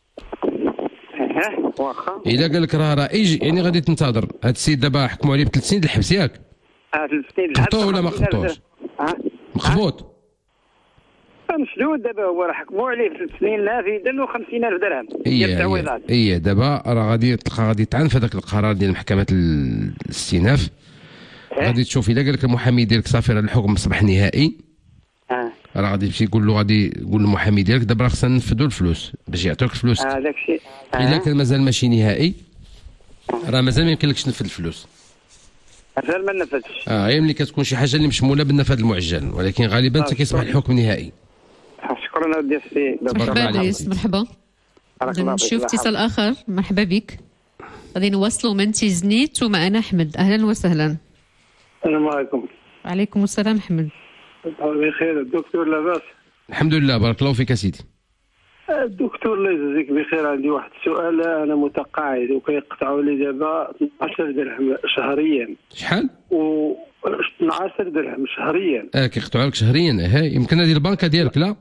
اه واخا. الا قال لك راه رائج يعني غادي تنتظر. هذا السيد دابا حكموا عليه بثلاث سنين الحبس ياك؟ اه ثلاث سنين الحبس. قبطوه ولا ما قبطوش؟ اه مخبوط. مشدود دابا هو راه حكموا عليه ثلاث سنين نافذه وخمسين ألف درهم ديال التعويضات. ايه دابا راه غادي تلقى غادي تعنف هذاك القرار ديال محكمه الاستئناف. غادي تشوف الا قال لك المحامي ديالك صافي راه الحكم اصبح نهائي. اه راه غادي تمشي تقول له غادي تقول للمحامي ديالك دابا راه خصنا ننفذوا الفلوس باش يعطيوك الفلوس. اه داك الشيء. الا كان مازال ماشي نهائي راه مازال ما يمكنلكش تنفذ الفلوس. عشان ما نفذش. اه هي ملي كتكون شي حاجه اللي مشموله بالنفاذ المعجل، ولكن غالبا حتى كيصبح الحكم نهائي. شكرا ودي السي. مرحبا بيس، مرحبا. نشوف اتصال اخر. مرحبا بك. غادي نواصلوا من تيزنيت ومعنا احمد. اهلا وسهلا. السلام عليكم. وعليكم السلام احمد. بخير الدكتور لاباس؟ الحمد لله بارك الله فيك سيدي. الدكتور الله يجزيك بخير، عندي واحد السؤال. انا متقاعد وكيقطعوا لي دابا اثنا عشر درهم شهريا. شحال؟ و اثنا عشر درهم شهريا. اه كيقطعوا لك شهريا. ها يمكن هذه البنكه ديالك؟ لا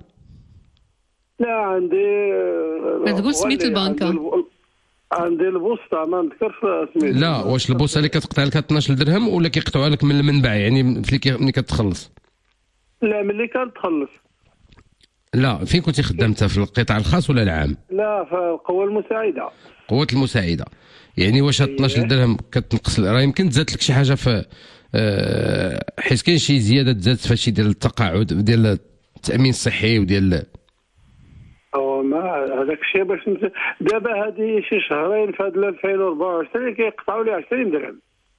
لا عندي. ما تقول سميت البنكه. عندي البوسطه ما نذكرش سميتها. لا واش البوسطه اللي كتقطع لك اثنا عشر درهم ولا كيقطعوا لك من المنبع يعني ملي كتخلص؟ لا ملي كنتخلص. لا فين كنتي خدام انت؟ في القطاع الخاص ولا العام؟ لا في القوة المساعدة. قوة المساعدة. يعني واش اثنا عشر درهم كتنقص؟ راه يمكن تزاد لك شي حاجة في أه حيت كاين شي زيادة تزاد فاشي ديال التقاعد ديال التأمين الصحي وديال. او ما هذاك الشيء باش دابا هذه شي شهرين في هذا ألفين وأربعة وعشرين كيقطعوا لي عشرين درهم.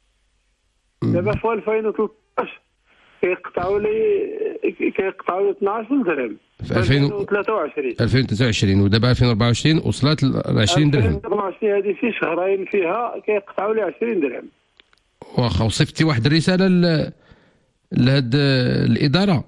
دابا في ألفين وثلاثطاش كيقطعوا لي كيقطعوا لي اثنا عشر درهم في ألفين وثلاثة وعشرين ألفين وثلاثة وعشرين ودابا ألفين وأربعة وعشرين وصلت ل عشرين درهم. ألفين وأربعة وعشرين هذه شي شهرين فيها كيقطعوا لي عشرين درهم. واخا وصيفطتي واحد الرسالة ل لهاد الإدارة؟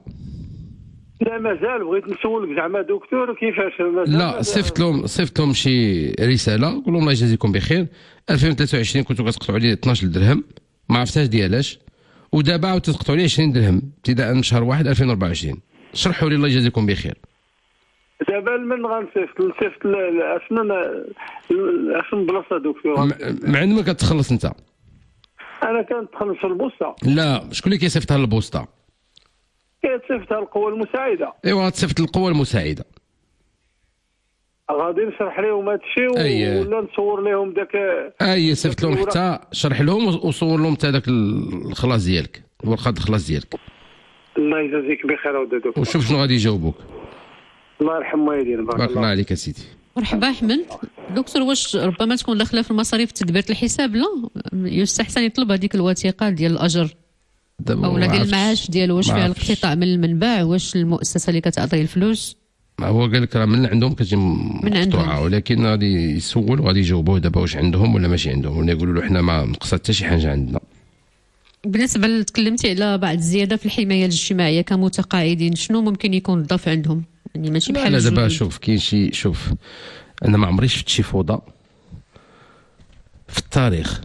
لا مازال. بغيت نسولك زعما دكتور كيفاش مازال. لا صيفط لهم صيفط لهم شي رسالة قول لهم الله يجازيكم بخير. ألفين وثلاثة وعشرين كنتوا كتقطعوا لي اثنا عشر درهم ما عرفتهاش ديالاش، ودابا عاود تقطعوا لي عشرين درهم ابتداء من شهر واحد ألفين وأربعة وعشرين. شرحوا لي الله يجازيكم بخير. دابا من غنصيفط نصيفط اشنو اشنو بلاصه دكتور؟ مع من كتخلص انت؟ انا كنتخلص في البوسطه. لا شكون اللي كيصيفطها للبوسطه؟ كيصيفطها القوة المساعدة. ايوا غتصيفط القوة المساعدة. غادي نشرح لهم هذا الشيء أيه. ولا نصور لهم داك. اي صيفط لهم حتى شرح لهم وصور لهم حتى داك الخلاص ديالك ورقة الخلاص ديالك. الله يجازيك بخير ودي دكتور. وشوف شنو غادي يجاوبوك. الله يرحم والدينا. بارك الله عليك سيدي. مرحبا احمد. دكتور واش ربما تكون داخله في المصاريف تدبير الحساب؟ لا يستحسن يطلب هذيك الوثيقه ديال الاجر او ديال المعاش ديالو. واش فيها الاقتطاع من المنبع؟ واش المؤسسه اللي كتعطيه الفلوس؟ ما هو قال لك راه من عندهم كتجي مقطوعه، ولكن غادي يسول وغادي يجاوبوه دابا واش عندهم ولا ماشي عندهم، ولا يقولوا له حنا ما نقصت حتى شي حاجه عندنا. بالنسبه تكلمتي على بعض الزياده في الحمايه الاجتماعيه كمتقاعدين، شنو ممكن يكون الضف عندهم؟ يعني ماشي بحال لا دابا شوف كاين شي شوف انا ما عمري شفت شي فوضى في التاريخ.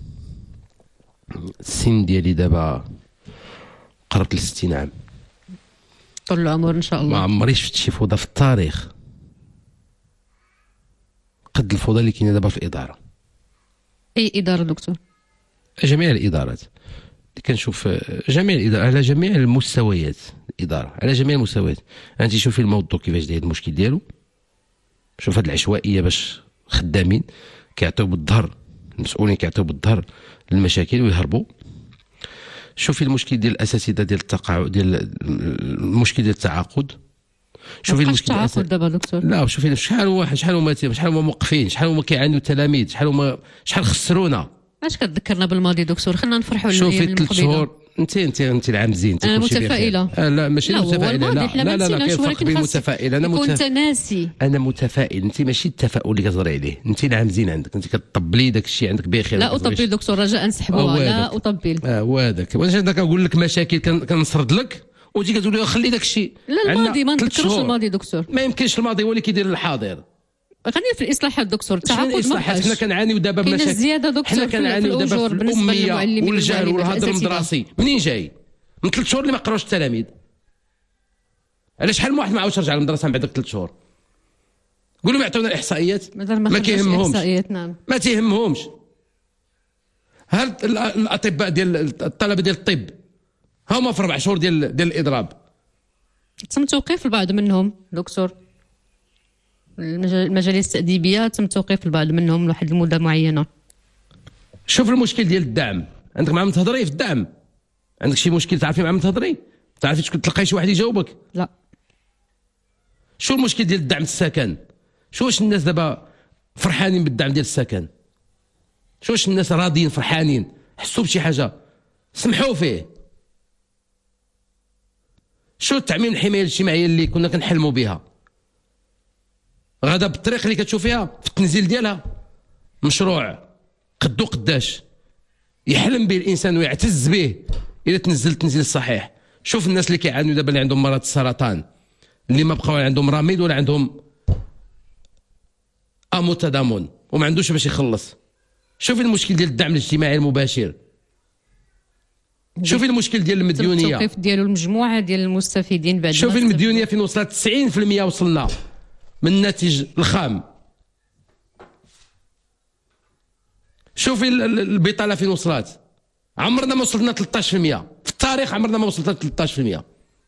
السن ديالي دابا قربت ل ستين عام. طول العمر ان شاء الله. ما عمري شفت شي فوضى في التاريخ قد الفوضى اللي كاينه دابا في الاداره. اي اداره دكتور؟ جميع الادارات اللي كنشوف، جميع الادارات على جميع المستويات الاداره على جميع المستويات. انت شوفي الموظف كيفاش داير المشكل ديالو، شوف هاد العشوائيه باش خدامين كيعطيو بالظهر، المسؤولين كيعطيو بالظهر للمشاكل ويهربوا. شوفي المشكل ديال الاساتذه ديال التقاعد، ديال المشكل ديال التعاقد. شوفي المشكل ديال التعاقد دابا دكتور. لا شوفي شحال واحد شحال هما شحال هما موقفين، شحال هما كيعانيو التلاميذ، شحال هما شحال خسرونا. اش كتذكرنا بالماضي دكتور؟ خلينا نفرحوا شوفي ثلاث شهور. انت انت انت العام زين انت انا متفائله. آه لا ماشي متفائله. لا لا لا, لا كاين فرق بين متفائله. انا متفائل. كنت ناسي. انا متفائل. انت ماشي التفاؤل اللي كتهضري عليه. انت العام زين عندك، انت كطبلي داك الشيء عندك بخير. لا اطبل دكتور رجاء نسحبوها. لا اطبل. اه وهذاك واش انا كنقول لك مشاكل كنسرد لك وانت كتقول لي خلي داك الشيء. لا الماضي ما نذكروش الماضي دكتور. ما يمكنش الماضي هو اللي كيدير الحاضر. خلينا في الاصلاحات دكتور. التعاقد الاصلاحات حنا كنعانيو دابا بمشاكل. كاين الزياده دكتور. حنا كنعانيو دابا في الاميه والجهل والهدر المدرسي. منين جاي؟ من ثلاث شهور اللي ما قراوش التلاميذ. على شحال من واحد ما عاودش رجع للمدرسه من بعد ثلاث شهور؟ قولوا لهم يعطيونا الاحصائيات. ما, ما كيهمهمش. نعم. ما تيهمهمش. هل الاطباء ديال الطلبه ديال الطب هما في اربع شهور ديال ديال الاضراب تم توقيف البعض منهم دكتور. المجالس التأديبية تم توقيف البعض منهم لواحد المدة معينة. شوف المشكل ديال الدعم. عندك مع من تهضري في الدعم؟ عندك شي مشكل تعرفي مع من تهضري؟ تعرفي شكون تلقاي شي واحد يجاوبك؟ لا. شو المشكل ديال الدعم السكن؟ شو واش الناس دابا فرحانين بالدعم ديال السكن؟ شو واش الناس راضيين فرحانين حسوا بشي حاجه؟ سمحوا فيه. شو التعميم الحمايه الاجتماعيه اللي كنا كنحلموا بها؟ غدا بالطريق اللي كتشوف فيها في التنزيل ديالها مشروع قدو قداش يحلم به الانسان ويعتز به الا تنزل التنزيل الصحيح. شوف الناس اللي كيعانيوا دابا اللي عندهم مرض السرطان، اللي ما بقاو عندهم رميد ولا عندهم اموتادامون وما عندوش باش يخلص. شوفي المشكل ديال الدعم الاجتماعي المباشر، شوفي المشكل ديال المديونيه، التوقيف ديالو المجموعه ديال المستفيدين بعد. شوفي المديونيه فين وصلت، تسعين بالمئة وصلنا من الناتج الخام. شوفي البطاله فين وصلت، عمرنا ما وصلنا ثلاثة عشر بالمئة في التاريخ، عمرنا ما وصلنا ثلاثة عشر بالمئة.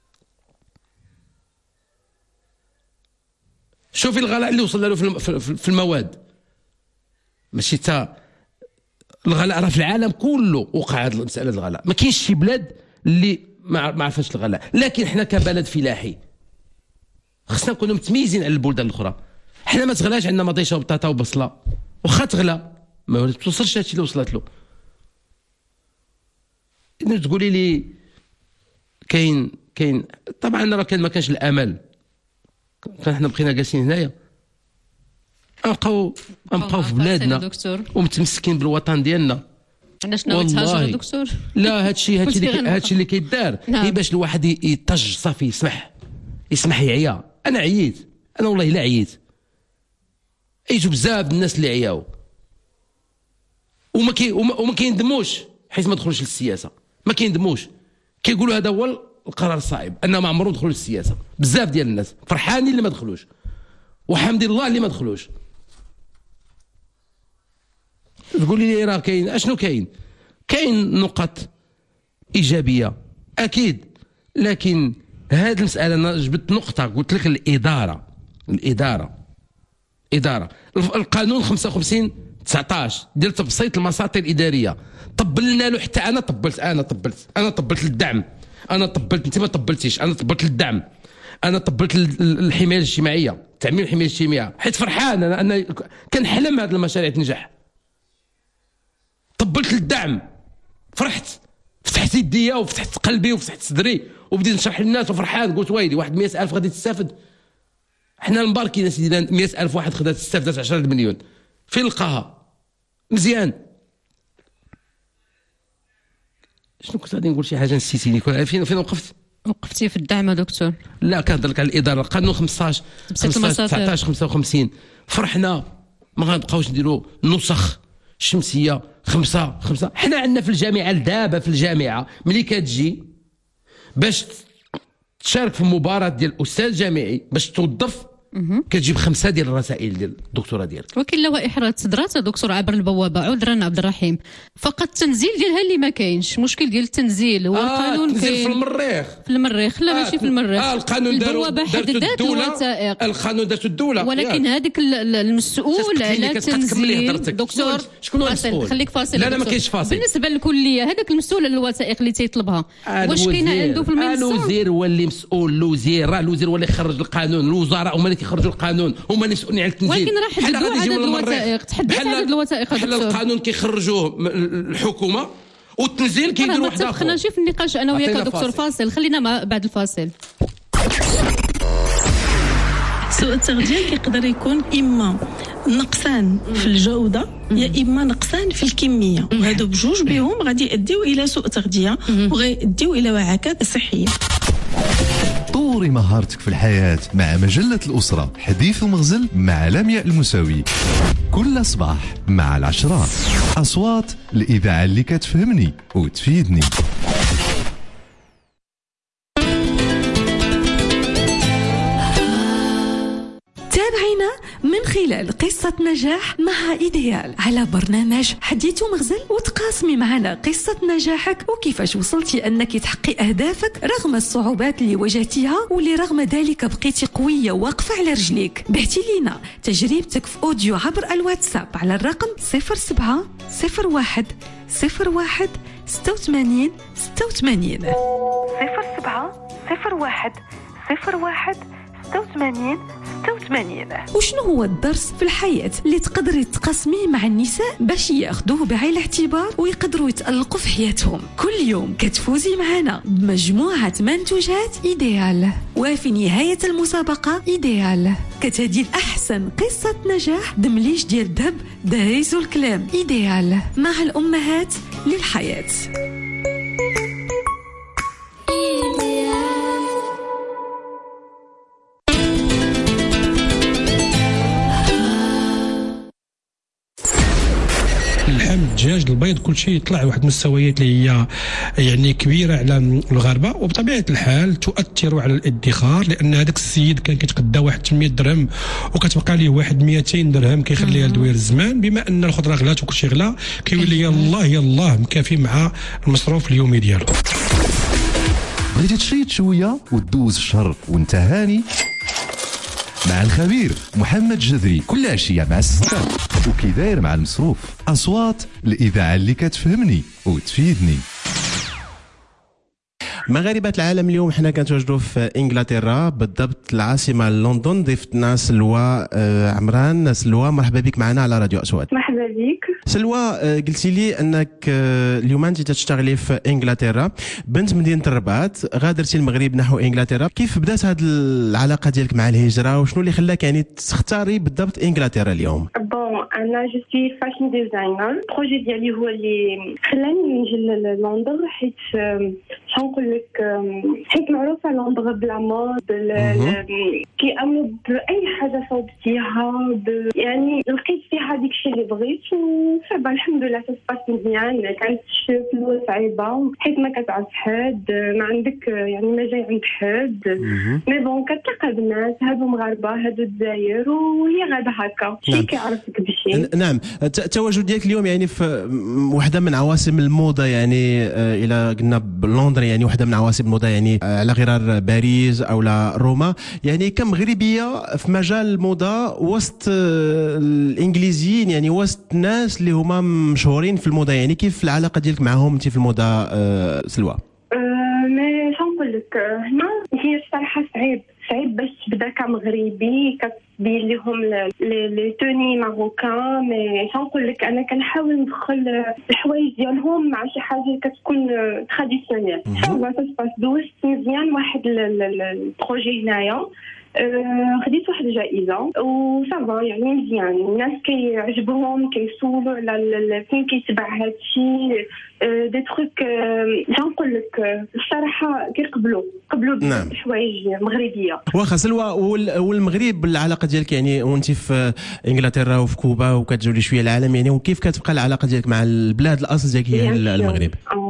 شوفي الغلاء اللي وصلنا له في المواد، ماشي تا الغلاء راه في العالم كله وقع هذه المساله الغلاء. ما كاينش شي بلاد اللي ما عرفاش الغلاء، لكن حنا كبلد فلاحي خصنا نكونوا متميزين على البلدان الاخرى. حنا ما تغلاش عندنا مطيشه وبطاطا وبصله، واخا تغلى ما توصلش هادشي اللي وصلت له. إذا تقولي لي كاين كاين طبعا راه كان ما كانش الامل، كان حنا بقينا جالسين هنايا نبقاو نبقاو في بلادنا ومتمسكين بالوطن ديالنا. علاش ناوي تهاجر دكتور؟ لا هادشي هادشي هادشي اللي كيدار هي باش الواحد يطج صافي، يسمح يسمح يعيا. انا عييت، انا والله الا عييت. ايجوا بزاف الناس اللي عياو وما كي وما كيندموش حيت ما دخلوش للسياسه، ما كيندموش، كيقولوا هذا هو القرار الصعيب انه ما عمرهم دخلوا للسياسه. بزاف ديال الناس فرحانين اللي ما دخلوش، وحمد الله اللي ما دخلوش. تقولي لي راه كاين اشنو كاين؟ كاين نقط ايجابيه اكيد، لكن هذه المساله انا جبت نقطه قلت لك الاداره الاداره اداره القانون خمسة وخمسين تسعطاش ديال تبسيط المساطر الاداريه طبلنا له، حتى انا طبلت انا طبلت انا طبلت للدعم، انا طبلت، انت ما طبلتيش، انا طبلت للدعم، انا طبلت للحمايه الاجتماعيه، تعميم الحمايه الاجتماعيه، حيت فرحان انا انا كنحلم هذه المشاريع تنجح. طبلت للدعم، فرحت، فتحت يديا وفتحت قلبي وفتحت صدري وبديت نشرح للناس وفرحان. قلت ويلي واحد مئة ألف غادي تستافد، حنا المباركين سيدي مئة ألف واحد خدات استافدت عشرة مليون، فين لقاها؟ مزيان. شنو كنت غادي نقول شي حاجه نسيتيني، فين فين وقفت؟ وقفتي في الدعم دكتور؟ لا كنهضر لك على الاداره، القانون خمسطاش تسعطاش خمسة وخمسين. فرحنا ما غنبقاوش نديروا نسخ شمسيه خمسه خمسه. حنا عندنا في الجامعه دابا في الجامعه ملي كتجي باش تشارك في مباراه ديال الاستاذ جامعي باش توظف كتجيب خمسه ديال الرسائل ديال الدكتوراه ديالك. وكاين لوائح راه تصدرات دكتور عبر البوابه. عذرا عبد الرحيم، فقط التنزيل ديالها اللي ما كاينش. مشكل ديال التنزيل هو القانون آه كاين في المريخ في المريخ لا آه ماشي في المريخ. اه القانون داروا حددت الوثائق، القانون دارت الدوله، ولكن هذاك المسؤول على التنزيل دكتور شكون هو المسؤول؟ خليك فاصل. لا لا ما كاينش فاصل. بالنسبه للكليه هذاك المسؤول على الوثائق اللي تيطلبها واش كاينه عنده في المنصه؟ الوزير هو اللي مسؤول، الوزير راه الوزير هو اللي يخرج القانون، الوزراء هما اللي كيخرجوا القانون، هما اللي مسؤولين على التنزيل. ولكن راه حددوا عدد الوثائق، تحدد عدد الوثائق. بحال القانون كيخرجوه الحكومه والتنزيل كيدير واحد اخر. خلينا نشوف النقاش انا وياك دكتور. فاصل، خلينا مع بعد الفاصل. سوء التغذية كيقدر يكون إما نقصان في الجودة يا إما نقصان في الكمية، وهادو بجوج بهم غادي يؤديو إلى سوء تغذية وغيؤديو إلى وعكات صحية. طوري مهارتك في الحياة مع مجلة الأسرة حديث ومغزل مع لمياء المساوي كل صباح مع العشرة. أصوات الإذاعة اللي كتفهمني وتفيدني. تابعينا من خلال قصة نجاح مع إيديال على برنامج حديث ومغزل، وتقاسمي معنا قصة نجاحك وكيفاش وصلتي أنك تحققي أهدافك رغم الصعوبات اللي واجهتيها، واللي رغم ذلك بقيتي قوية واقفة على رجليك. بعتي لينا تجربتك في أوديو عبر الواتساب على الرقم صفر سبعة صفر واحد صفر واحد ستة وثمانين ستة وثمانين صفر سبعة صفر واحد صفر واحد ستة وثمانين ستة وثمانين. وثمانين. وشنو هو الدرس في الحياة اللي تقدري تقسميه مع النساء باش ياخذوه بعين الاعتبار ويقدروا يتألقوا في حياتهم؟ كل يوم كتفوزي معنا بمجموعة منتوجات إيديال، وفي نهاية المسابقة إيديال كتهدي أحسن قصة نجاح دمليش ديال الذهب دايز الكلام. إيديال مع الأمهات للحياة. اللحم الدجاج البيض كل شيء يطلع واحد المستويات اللي هي يعني كبيره على الغربه، وبطبيعه الحال تؤثر على الادخار، لان هذاك السيد كان كيتقدى واحد ثمانمية درهم وكتبقى ليه واحد مئتين درهم كيخليها لدوير الزمان. بما ان الخضره غلات وكل شيء غلا كيولي يلاه يلاه مكافي مع المصروف اليومي ديالو. بغيتي تشيط شويه وتدوز الشهر وانت هاني مع الخبير محمد جذري كل عشيه مع الستة، وكي داير مع المصروف. اصوات الاذاعه اللي كتفهمني وتفيدني. مغاربة العالم اليوم حنا كنتواجدوا في انجلترا، بالضبط العاصمة لندن. ضيفتنا سلوى عمران. سلوى مرحبا بك معنا على راديو أصوات. مرحبا بك سلوى. قلتي لي انك اليوم انت تشتغلي في انجلترا، بنت مدينة الرباط، غادرتي المغرب نحو انجلترا. كيف بدات هذه العلاقة ديالك مع الهجرة وشنو اللي خلاك يعني تختاري بالضبط انجلترا اليوم؟ بون انا جو سوي فاشن ديزاينر. البروجي ديالي هو اللي خلاني نجي لندن، حيت شنقول لك حيت معروفه لندن بلا مود كيامنوا باي حاجه صوبتيها، يعني لقيت فيها ديك الشيء اللي بغيت وصعبه. الحمد لله تسباس مزيان. كانت في الاول صعيبه حيت ما كتعرف حد، ما عندك يعني ما جاي عند حد، مي بون كتلقى بالناس هادو مغاربه هادو الجزائر وهي غاده هكا شي كيعرفك بشي. نعم. التواجد ديالك اليوم يعني في وحده من عواصم الموضه، يعني الى قلنا بلندن يعني وحده من عواصم الموضه، يعني على غرار باريس او لا روما، يعني كمغربيه في مجال الموضه وسط الانجليزيين، يعني وسط الناس اللي هما مشهورين في الموضه، يعني كيف العلاقه ديالك معهم انت في الموضه سلوى؟ مي شنقول لك هنا هي الصراحه صعيب صعيب باش تبدا كمغربي كتبين لهم لي توني ماروكان. مي شنقول لك انا كنحاول ندخل الحوايج ديالهم مع شي حاجه كتكون تراديسيونيل. صافا تسباس دوزت مزيان واحد البروجي هنايا، خديت واحد الجائزه وصافا يعني مزيان. الناس كيعجبهم كيسولوا على فين كيتباع هادشي دي تروك. جنقول لك الصراحه كيقبلوا قبلوا بحوايج مغربيه. واخا سلوى، والمغرب العلاقه ديالك يعني وانت في انجلترا وفي كوبا وكتزوري شويه العالم، يعني وكيف كتبقى العلاقه ديالك مع البلاد الاصل ديالك هي المغرب؟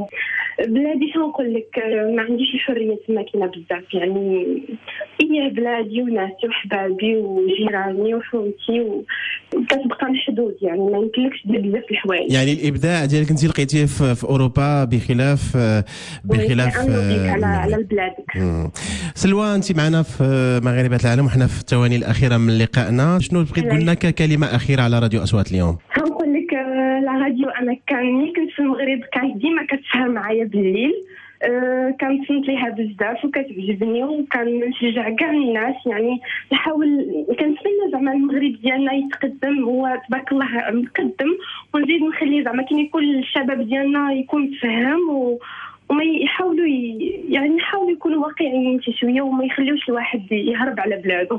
بلادي شنقول لك ما عنديش الحريه تما كاينه بزاف، يعني هي بلادي وناسي وحبابي وجيراني وحومتي وكتبقى محدود، يعني ما يمكنلكش دير بزاف الحوايج. يعني الابداع ديالك انت لقيتيه في, في اوروبا بخلاف بخلاف على على بلادك. سلوى انت معنا في مغاربه العالم وحنا في الثواني الاخيره من لقائنا، شنو بغيت تقول لنا ككلمه اخيره على راديو اصوات اليوم؟ نقول لك لا راديو انا كان ملي كنت في المغرب كانت ديما كتسهر معايا بالليل، أه كنصنت ليها بزاف وكتعجبني وكنشجع كاع الناس، يعني نحاول كنتمنى زعما المغرب ديالنا يتقدم، هو تبارك الله متقدم، ونزيد نخلي زعما كاين كل الشباب ديالنا يكون متفهم و وما يحاولوا يعني يحاولوا يكونوا واقعيين شي شويه وما يخليوش الواحد يهرب على بلاده.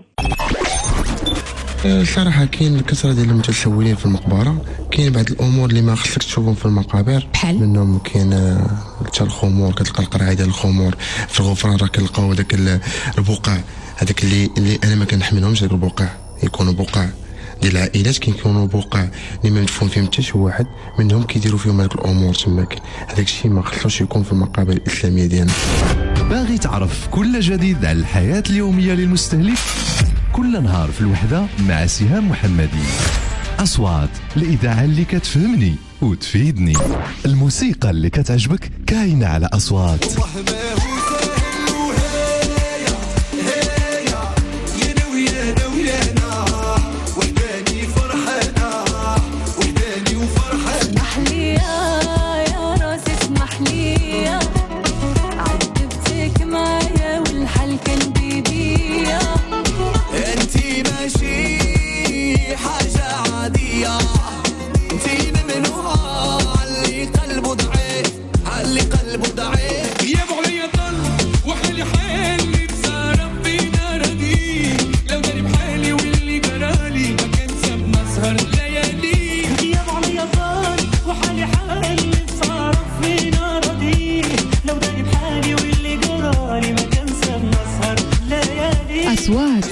الصراحه كاين الكثره ديال المتسولين في المقبره، كاين بعض الامور اللي ما خصك تشوفهم في المقابر، بحال منهم كاين حتى الخمور، كتلقى القرعه ديال الخمور في الغفران، راه كنلقاو داك البقع هذاك اللي اللي انا ما كنحملهمش، داك البقع يكونوا بقع ديال العائلات، كيكونوا بقع اللي ما مدفون فيهم حتى شي واحد منهم كيديروا فيهم هذوك الامور تماك. هذاك الشيء ما خصوش يكون في المقابر الاسلاميه ديالنا. باغي تعرف كل جديد على الحياه اليوميه للمستهلك؟ كل نهار في الوحدة مع سهام محمدي. أصوات الإذاعة اللي كتفهمني وتفيدني. الموسيقى اللي كتعجبك كاينة على أصوات.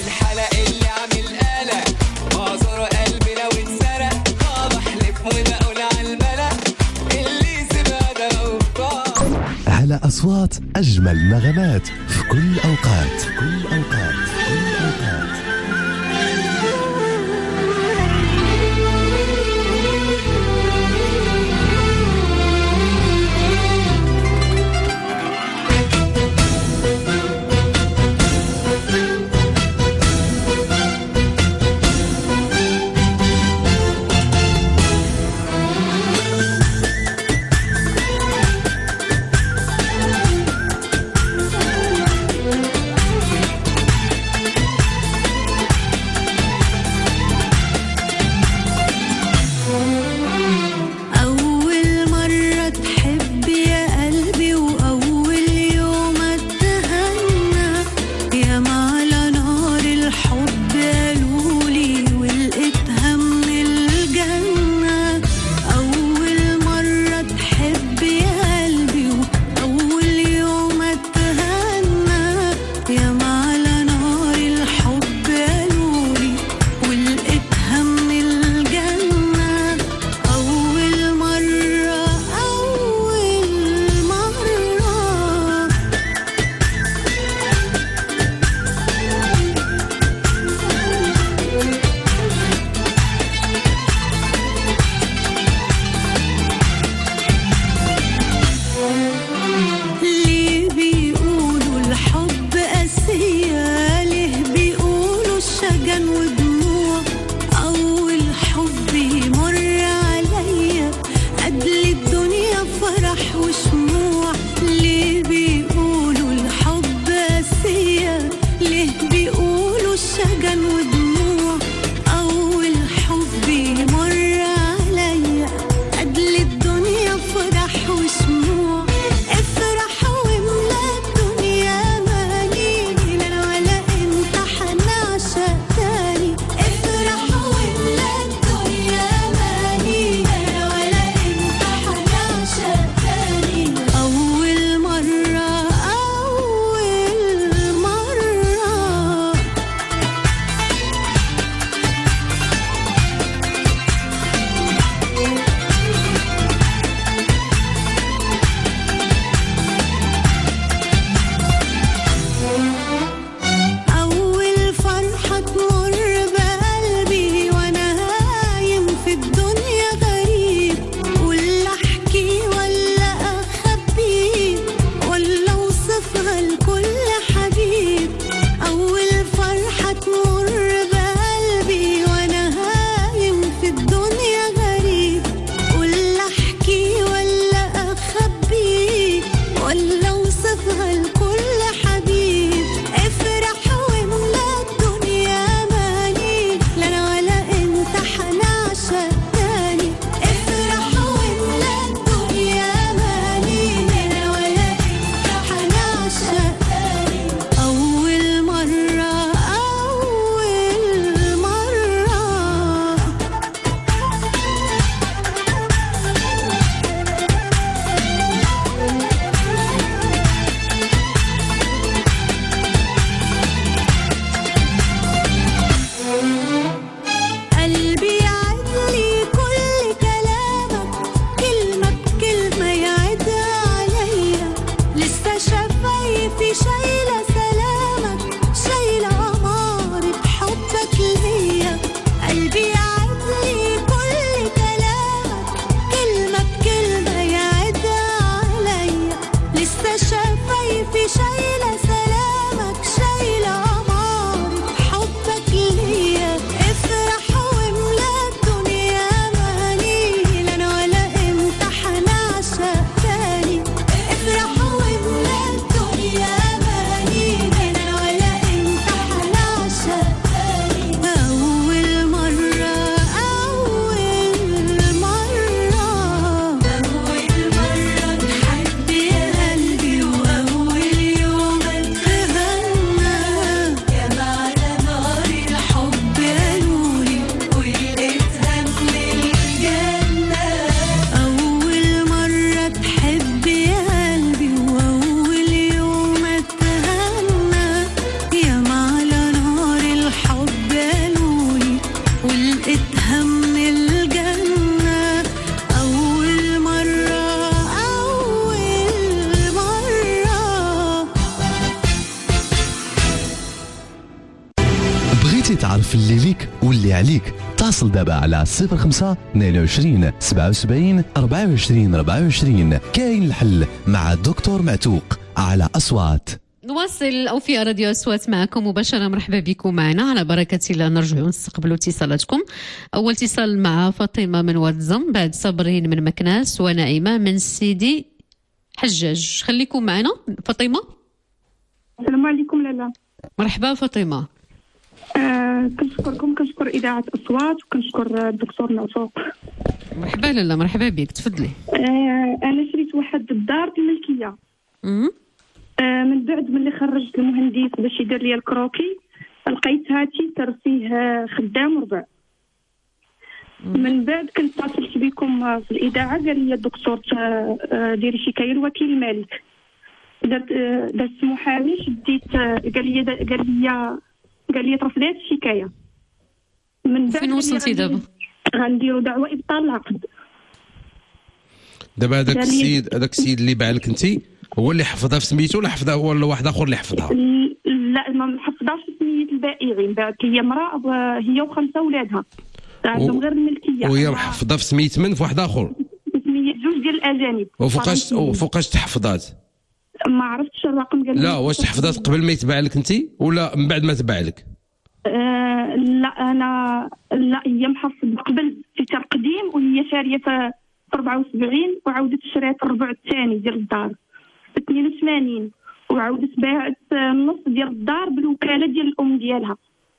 الحلق اللي عامل قلق معذور قلبي لو اتسرق ما بحلف وبقول على الملأ اللي سيبها ده وبطال. على أصوات أجمل نغمات في كل أوقات في كل أوقات في كل أوقات. بغيتي تعرف اللي ليك واللي عليك اتصل دابا على صفر خمسة اثنين وعشرين سبعة وسبعين أربعة وعشرين أربعة وعشرين. كاين الحل مع الدكتور معتوق على أصوات. نواصل أو في راديو أصوات معكم مباشرة. مرحبا بكم معنا على بركة الله. نرجع نستقبل اتصالاتكم. أول اتصال مع فاطمة من واتزم، بعد صابرين من مكناس، ونعيمة من سيدي حجاج. خليكم معنا. فاطمة. السلام عليكم لالا. مرحبا فاطمة. آه، كنشكركم، كنشكر إذاعة أصوات، وكنشكر الدكتور معتوق. مرحبا لالا. مرحبا بك، تفضلي. آه، أنا شريت واحد الدار الملكية. آه، من بعد ملي خرجت المهندس باش يدير لي الكروكي لقيتها تيتر فيه خدام وربع. من بعد كنت اتصلت بكم في الإذاعة، قال لي الدكتور ديري شكاية لوكيل المالك. درت درت محامي، شديت قال لي قال لي قال لي ترفضيت الشكاية. من بعد فين وصلتي دابا؟ غنديروا دعوة إبطال العقد. دابا هذاك السيد هذاك السيد اللي باع لك انت هو اللي حفظها في سميتو ولا حفظها هو ولا واحد اخر اللي حفظها؟ لا ما حفظهاش في سمية البائعين، باعت هي امرأة هي وخمسة أولادها عندهم غير الملكية، وهي محفظة في سميت من في واحد اخر؟ سمية جوج ديال الأجانب. وفوقاش وفوقاش تحفظات؟ ما عرفتش الرقم. قال لا، واش تحفظات قبل ما يتباع لك انت ولا من بعد ما تباع لك؟ آه لا انا لا هي محفظ قبل في تقديم، وهي شاريه في أربعة وسبعين وعاودت شرات الربع الثاني ديال الدار في اثنين وثمانين، وعاودت باعت النص ديال الدار بالوكاله ديال الام ديالها.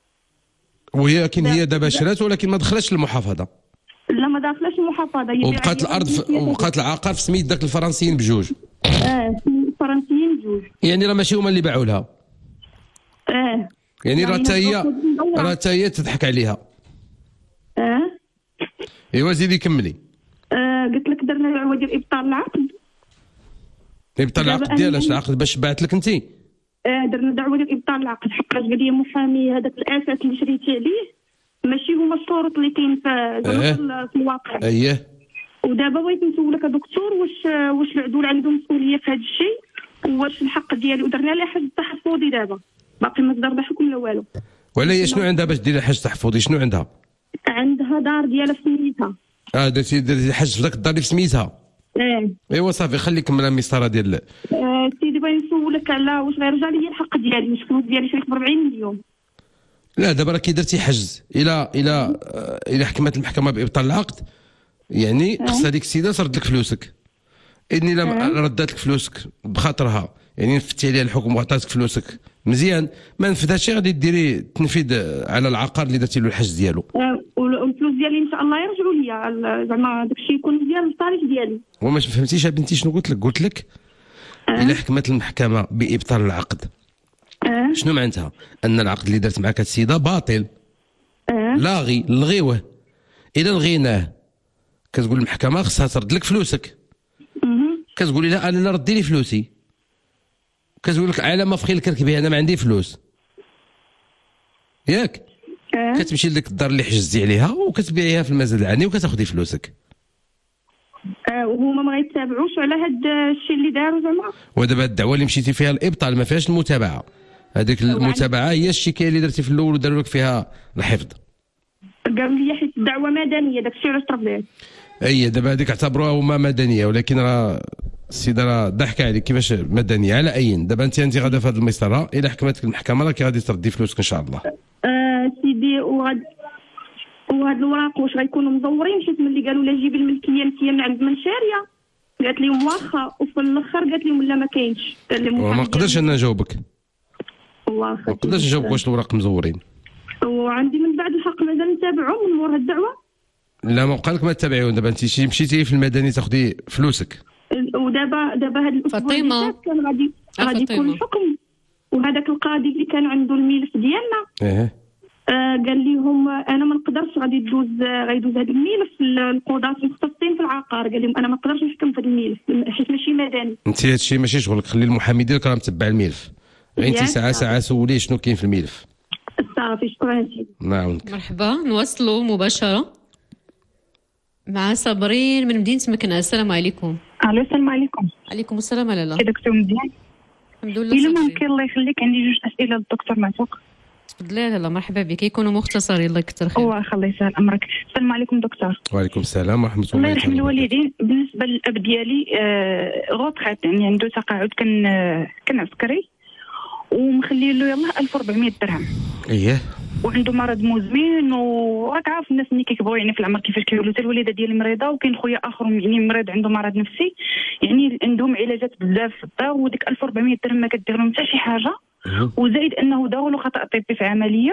وهي كاين هي دابا شرات ولكن ما دخلتش المحافظه؟ لا ما داخلاش المحافظه. هي وبقات الارض ف... وبقات العقار في سميت داك الفرنسيين بجوج. اه الفرنسيين بجوج. يعني راه ماشي هما اللي باعوا لها. اه يعني راه حتى هي راه حتى هي تضحك عليها. اه ايوا زيدي كملي. آه قلت لك درنا دعوه ديال ابطال العقد. ابطال العقد ديالاش؟ العقد باش باعت لك انت؟ اه درنا دعوه ديال ابطال العقد، حقاش قال لي محامي هذاك الاساس اللي شريتي عليه ماشي هما الشروط اللي كاين في اه. في الواقع. اييه. ودابا بغيت نسولك يا دكتور، واش واش العدول عندهم مسؤوليه في هذا الشيء، واش الحق ديالي ودرنا لها حجز تحفظي دابا باقي ما صدر بحكم لا والو. ولا هي شنو عندها باش دير حجز تحفظي؟ شنو عندها؟ عندها دار ديالها في سميتها. اه درتي درتي حجز في ذاك الدار اللي في سميتها؟ اه ايوا صافي خليك من المسطره ديال آه سيدي بغيت نسولك على واش غيرجع لي الحق ديالي، واش الفلوس ديالي شريت ب أربعين مليون. لا دابا راه كي درتي حجز الى الى الى حكمت المحكمه بابطال العقد، يعني خص هذيك السيده ترد لك فلوسك. اني لا ردات لك فلوسك بخاطرها، يعني نفذتي عليها الحكم وعطاتك فلوسك مزيان، ما نفذهاش غادي ديري تنفيذ على العقار اللي درتي له الحجز ديالو. آه والفلوس ديالي ان شاء الله يرجعوا لي، زعما داكشي يكون مزيان للصالح ديالي. وما فهمتيش يا بنتي شنو قلت لك؟ قلت لك آه. الى حكمت المحكمه بابطال العقد آه. شنو معناتها؟ ان العقد اللي درت معك السيده باطل. آه. لاغي، لغيوه. الى لغيناه كتقول المحكمه خصها ترد لك فلوسك. كتقولي لا انا لا ردي لي فلوسي. كتقول لك على ما فخي الكركبي انا ما عندي فلوس. ياك؟ أه. كتمشي لديك الدار اللي حجزتي عليها وكتبيعيها في المزاد العاني وكتاخذي فلوسك. أه وهما ما غيتابعوش على هذا الشيء اللي داروا زعما. ودابا الدعوه اللي مشيتي فيها الابطال ما فيهاش المتابعه. هذيك المتابعه هي الشكايه اللي درتي في الاول وداروا لك فيها الحفظ. قالوا لي حيت الدعوه مدنيه داك الشيء علاش طربات. اي دابا هذيك اعتبروها هما مدنيه، ولكن راه السيده راه ضحكه عليك. كيفاش مدنيه؟ على اي دابا انت انت غادا في هذه المسطره الى حكمتك المحكمه راكي غادي تردي فلوسك ان شاء الله. آه سيدي وغاد وهاد الوراق واش غيكونوا مزورين؟ حيت ملي قالوا لا جيبي الملكيه انت من عند من شاريه قالت لهم واخا، وفي الاخر قالت لهم لا ما كاينش. وما نقدرش انا نجاوبك. واخا ما نقدرش نجاوبك واش الوراق مزورين. وعندي من بعد الحق مازال نتابعوا من مور هاد الدعوه. لا ما بقى لك ما تتابعيهم. دابا انت مشيتي في المدني تاخذي فلوسك. ودابا دابا هاد الاسبوع فاطمه كان غادي غادي يكون الحكم، وهذاك القاضي اللي كان عنده الملف ديالنا ايه آه قال لهم انا ما نقدرش غادي يدوز غيدوز هذا الملف القضاة المختصين في العقار. قال لهم انا ما نقدرش نحكم في هذا الملف حيت ماشي مدني. انت هذا الشيء ماشي شغلك، خلي المحامي ديالك راه متبع الملف. غير انت ساعه ساعه سوليه شنو كاين في الملف. صافي شكرا سيدي. نعاونك. مرحبا. نواصلوا مباشره مع صابرين من مدينه مكناس. السلام عليكم. الو السلام عليكم. عليكم السلام لاله. كي دكتور مزيان؟ الحمد لله. الا ممكن الله يخليك عندي جوج اسئله للدكتور معتوق. تفضلي لاله مرحبا بك. يكونوا مختصرين الله يكثر خير. واخا الله يسهل امرك. السلام عليكم دكتور. وعليكم السلام ورحمه الله. الله يرحم الوالدين. بالنسبه للاب ديالي آه غوطخات يعني عنده تقاعد كان آه كان عسكري ومخلي له يلاه ألف وأربعمية درهم. اييه. وعنده مرض مزمن وراك عارف الناس ملي كيكبروا يعني في العمر كيفاش كيولوا. حتى الوالده ديالي مريضه وكاين خويا اخر يعني مريض عنده مرض نفسي يعني عندهم علاجات بزاف في الدار وديك ألف وأربعمية درهم ما كدير لهم حتى شي حاجه. وزايد انه داروا له خطا طبي في عمليه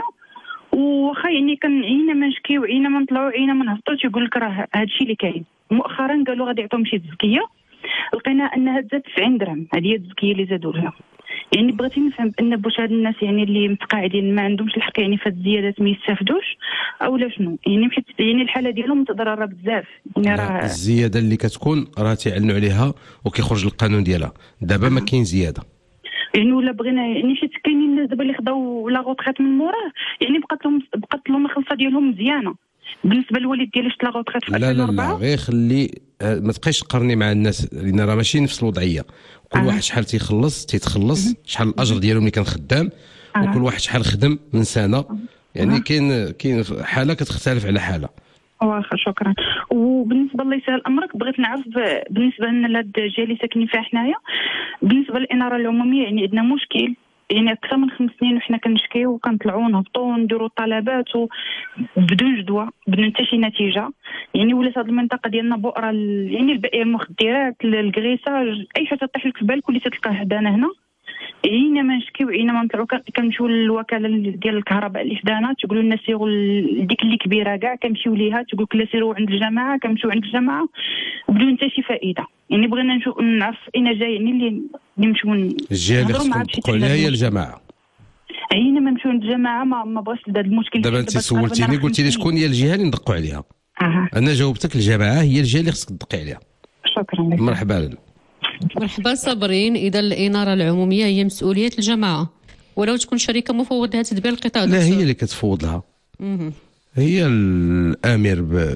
وخا يعني كان عينا ما نشكيو عينا ما نطلعوا عينا ما نهبطوش يقول لك راه هذا الشيء اللي كاين. مؤخرا قالوا غادي يعطيهم شي تزكيه لقينا انها تزاد تسعين درهم. هذه هي التزكيه اللي زادوا لها. يعني بغيت نفهم ان واش هاد الناس يعني اللي متقاعدين ما عندهمش الحق يعني في هاد الزيادات ما يستافدوش او لا شنو يعني حيت يعني الحاله ديالهم متضرره بزاف يعني راه الزياده اللي كتكون راه تيعلنوا عليها وكيخرج القانون ديالها. دابا ما كاين زياده يعني ولا بغينا يعني حيت كاينين الناس دابا اللي خداو لا غوطخيت من موراه يعني بقات لهم بقات لهم الخلصه ديالهم مزيانه. بالنسبه للوالد ديالي شت لا غوطخيت في لا لا لا غير خلي ما تبقايش تقارني مع الناس لان راه ماشي نفس الوضعيه. كل أه. واحد شحال تيخلص تيتخلص شحال الاجر ديالو ملي كان خدام أه. وكل واحد شحال خدم من سنه يعني كاين كاين حاله كتختلف على حاله. واخا شكرا. وبالنسبه الله يسهل امرك بغيت نعرف بالنسبه لنا لهاد الجهه اللي ساكنين فيها حنايا بالنسبه للاناره العموميه يعني عندنا مشكل يعني اكثر من خمس سنين وحنا كنشكيو وكنطلعوا نهبطوا ونديروا الطلبات بدون جدوى بدون حتى شي نتيجه. يعني ولات هذه المنطقه ديالنا بؤره يعني البائع المخدرات الكريساج اي حاجه تطيح لك في بالك وليتي تلقاها حدانا هنا. عينا ما نشكيو عينا ما نطلعوا كنمشيو للوكاله ديال الكهرباء اللي حدانا تيقولوا لنا سيروا ديك اللي كبيره كاع كنمشيو ليها تيقول لك لا سيروا عند الجماعه كنمشيو عند الجماعه بدون حتى شي فائده. يعني بغينا نشوف نعرف اين جاي يعني اللي نمشيو الجهه اللي خصكم تقول لها هي الجماعه. عينا ما نمشيو عند الجماعه ما, ما بغاش هذا المشكل. دابا انت سولتيني قلتي لي شكون هي الجهه اللي ندقوا عليها. أه. انا جاوبتك الجماعه هي الجهه اللي خصك تدقي عليها. شكرا لك. مرحبا لك. مرحبا صابرين. اذا الاناره العموميه هي مسؤوليه الجماعه ولو تكون شركه مفوض لها تدبير القطاع. لا هي اللي كتفوض لها. مه. هي الامير ب... ب...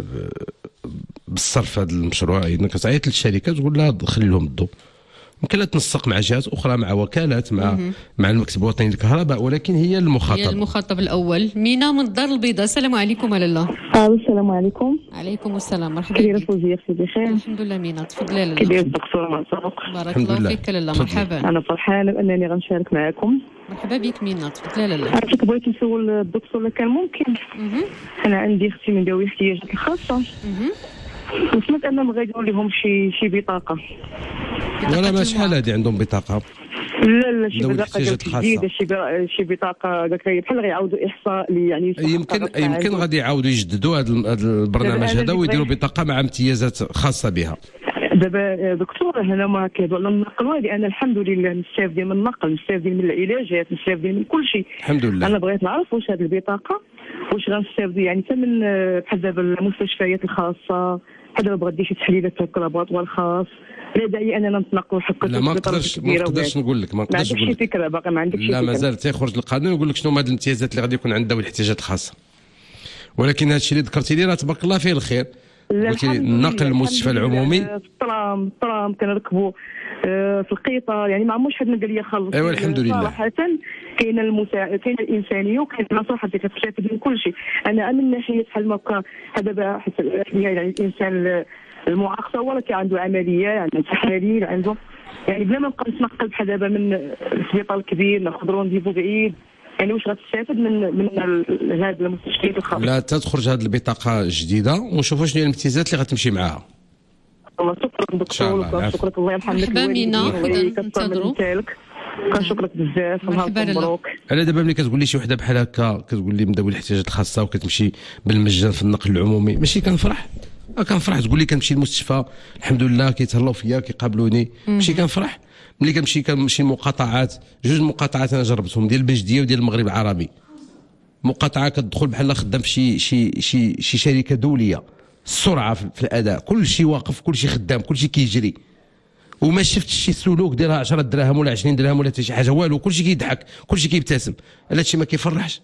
بالصرف هذا المشروع. اذا كتعيط للشركه تقول لها خلي لهم الضوء. ممكن لا تنسق مع جهات اخرى مع وكالات مع مه. مع المكتب الوطني للكهرباء ولكن هي المخاطب. هي المخاطب الاول. مينا من الدار البيضاء. السلام عليكم لاله. السلام عليكم. عليكم السلام مرحبا كيف فوزيه اختي بخير؟ الحمد لله. مينا تفضلي لاله. كيداير الدكتوره مرزوق؟ بارك الله فيك لاله مرحبا. انا فرحانه بانني غنشارك معكم. مرحبا بك مينا تفضلي لاله. عرفتك بغيت نسول الدكتور كان ممكن. مه. انا عندي اختي من ذوي الاحتياجات الخاصه وسمعت انهم غيديروا لهم شي شي بطاقه. ولا ما شحال هادي عندهم بطاقه؟ لا لا شي بطاقه جديده شي شي بطاقه بحال غيعاودوا احصاء لي يعني يمكن يمكن غادي يعاودوا يجددوا هذا البرنامج هذا ويديروا بطاقه مع امتيازات خاصه بها. دابا دكتور هنا ما كيهضروا على النقل لان الحمد لله مستافدين من النقل مستافدين من العلاجات مستافدين من كل شيء. الحمد لله. انا بغيت نعرف واش هذه البطاقه واش غنستافدوا يعني حتى من بحال دابا المستشفيات الخاصه بحال دابا بغا دير شي تحليلات في اللابوراتوار الخاص لا داعي اننا نتنقلوا حق. لا ما نقدرش ما نقدرش نقول لك ما نقدرش نقول لك. ما عندكش فكره باقي ما عندكش فكره. لا مازال تيخرج القانون يقول لك شنو هما الامتيازات اللي غادي يكون عند ذوي الاحتياجات الخاصه. ولكن هذا الشيء اللي ذكرتي لي راه تبارك الله فيه الخير. قلتي النقل المستشفى العمومي في الترام الترام كنركبوا في القطار يعني ما عمرش حد قال لي خلص. ايوا الحمد لله. صراحه كاين المساعد كاين الانسانيه وكاين المصلحه اللي كتستافد من كل شيء. انا من ناحيه بحال ما هكا دابا يعني الانسان المعاق هو اللي عنده عمليه عنده تحاليل عنده يعني بلا ما نبقى نتنقل بحال دابا من السبيطار الكبير ناخذ رونديفو بعيد يعني واش غتستافد من من هذه المستشفيات الخاصه. لا تخرج هذه البطاقه الجديده ونشوفوا شنو هي الامتيازات اللي غتمشي معاها. الله شكرا دكتور شكرا الله يرحم لك ننتظروا. كنشكرك بزاف مرحبا مبروك. على دابا ملي كتقول لي شي وحده بحال هكا كتقول لي من ذوي الاحتياجات الخاصه وكتمشي بالمجان في النقل العمومي ماشي كنفرح كنفرح تقول لي كنمشي للمستشفى الحمد لله كيتهلاو فيا كيقابلوني ماشي كنفرح. ملي كنمشي كنمشي المقاطعات جوج مقاطعات انا جربتهم ديال البجديه وديال المغرب العربي. مقاطعه كتدخل بحال خدام في شي شي شي شي شركه دوليه السرعه في الاداء كل شيء واقف كل شيء خدام كل شيء كيجري وما شفتش شي سلوك ديالها عشرة دراهم ولا عشرين درهم ولا حتى شي حاجه والو كل شيء كيضحك كل شيء كيبتسم. هذا الشيء ما كيفرحش.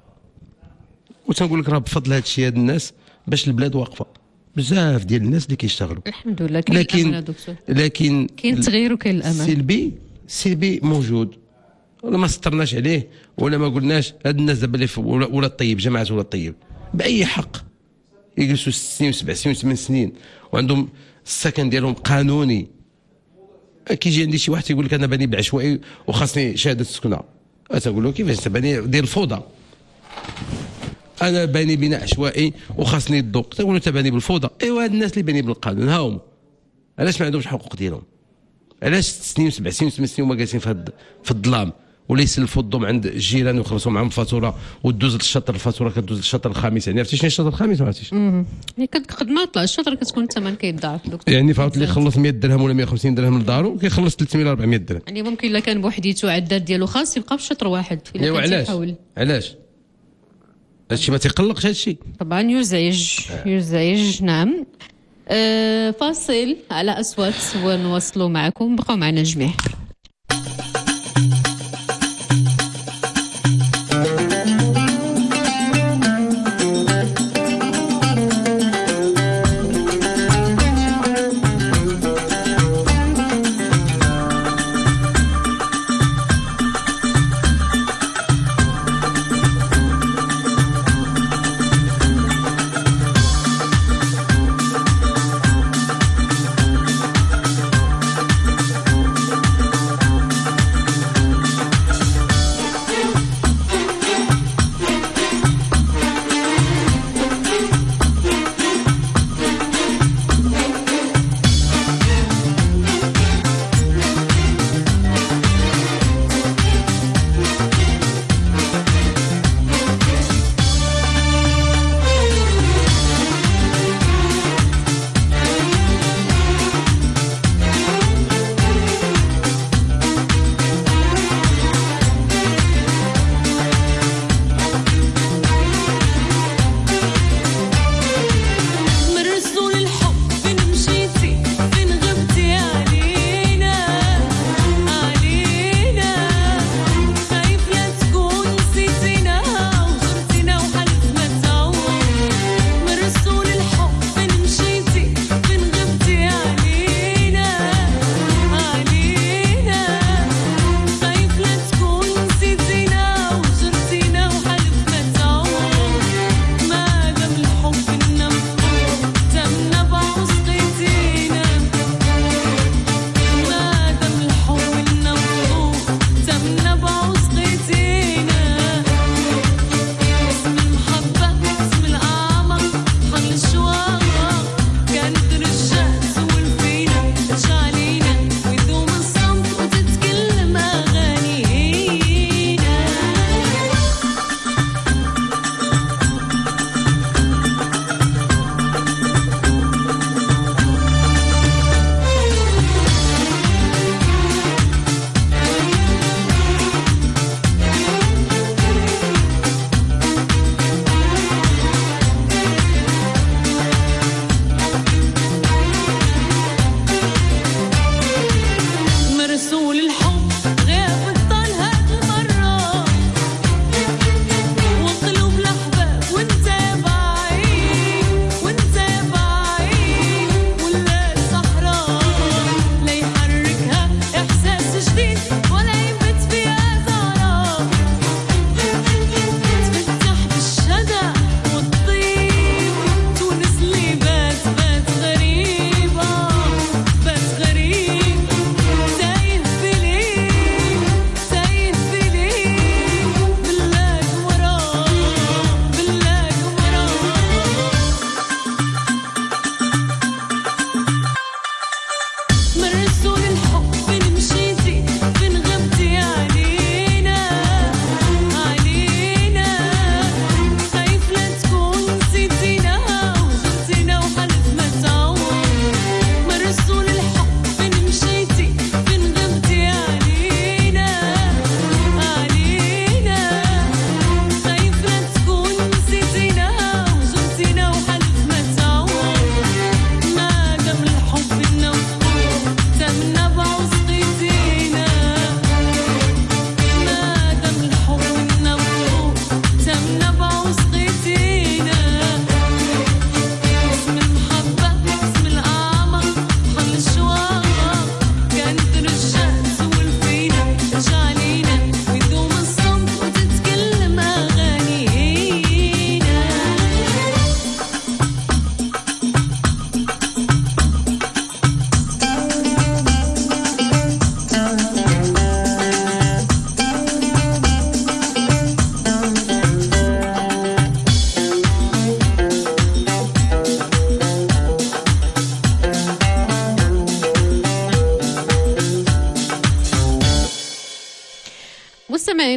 وتنقول لك راه بفضل هذا الشيء هاد الناس باش البلاد واقفه بزاف ديال الناس اللي كيشتغلوا الحمد لله. كاين لكن الامل دكتور لكن كاين التغيير وكاين الامل. السلبي السلبي موجود ولا ما سطرناش عليه ولا ما قلناش هاد الناس دابا اللي ولا, ولا الطيب جماعه ولا الطيب باي حق يجلسوا ست سنين وسبع سنين وثمان سنين وعندهم السكن ديالهم قانوني. كيجي عندي شي واحد تيقول لك انا باني بالعشوائي وخاصني شهاده السكنه، تنقول له كيفاش انت باني ديال الفوضى؟ انا باني بناء عشوائي وخاصني الضوء، تنقول له انت باني بالفوضى. ايوا هاد الناس اللي باني بالقانون ها هما علاش ما عندهمش الحقوق ديالهم؟ علاش ست سنين وسبع سنين وثمان سنين هما جالسين في في الظلام ولا يسلفوا الضوء عند الجيران ويخلصوا معهم الفاتوره وتدوز للشطر الفاتوره كدوز للشطر الخامس؟ يعني عرفتي شنو الشطر الخامس ما عرفتيش؟ يعني قد ما طلع الشطر كتكون الثمن كيتضاعف. يعني فهمت اللي خلص مية درهم ولا مية وخمسين درهم لدارو كيخلص ثلاثمية ولا أربعمية درهم. يعني ممكن الا كان بوحديته عداد ديالو خاص يبقى في شطر واحد. ايوا علاش؟ علاش؟ هادشي ما تيقلقش هادشي؟ طبعا يزعج يزعج نعم. أه فاصل على أصوات ونواصلوا معكم، بقوا معنا الجميع.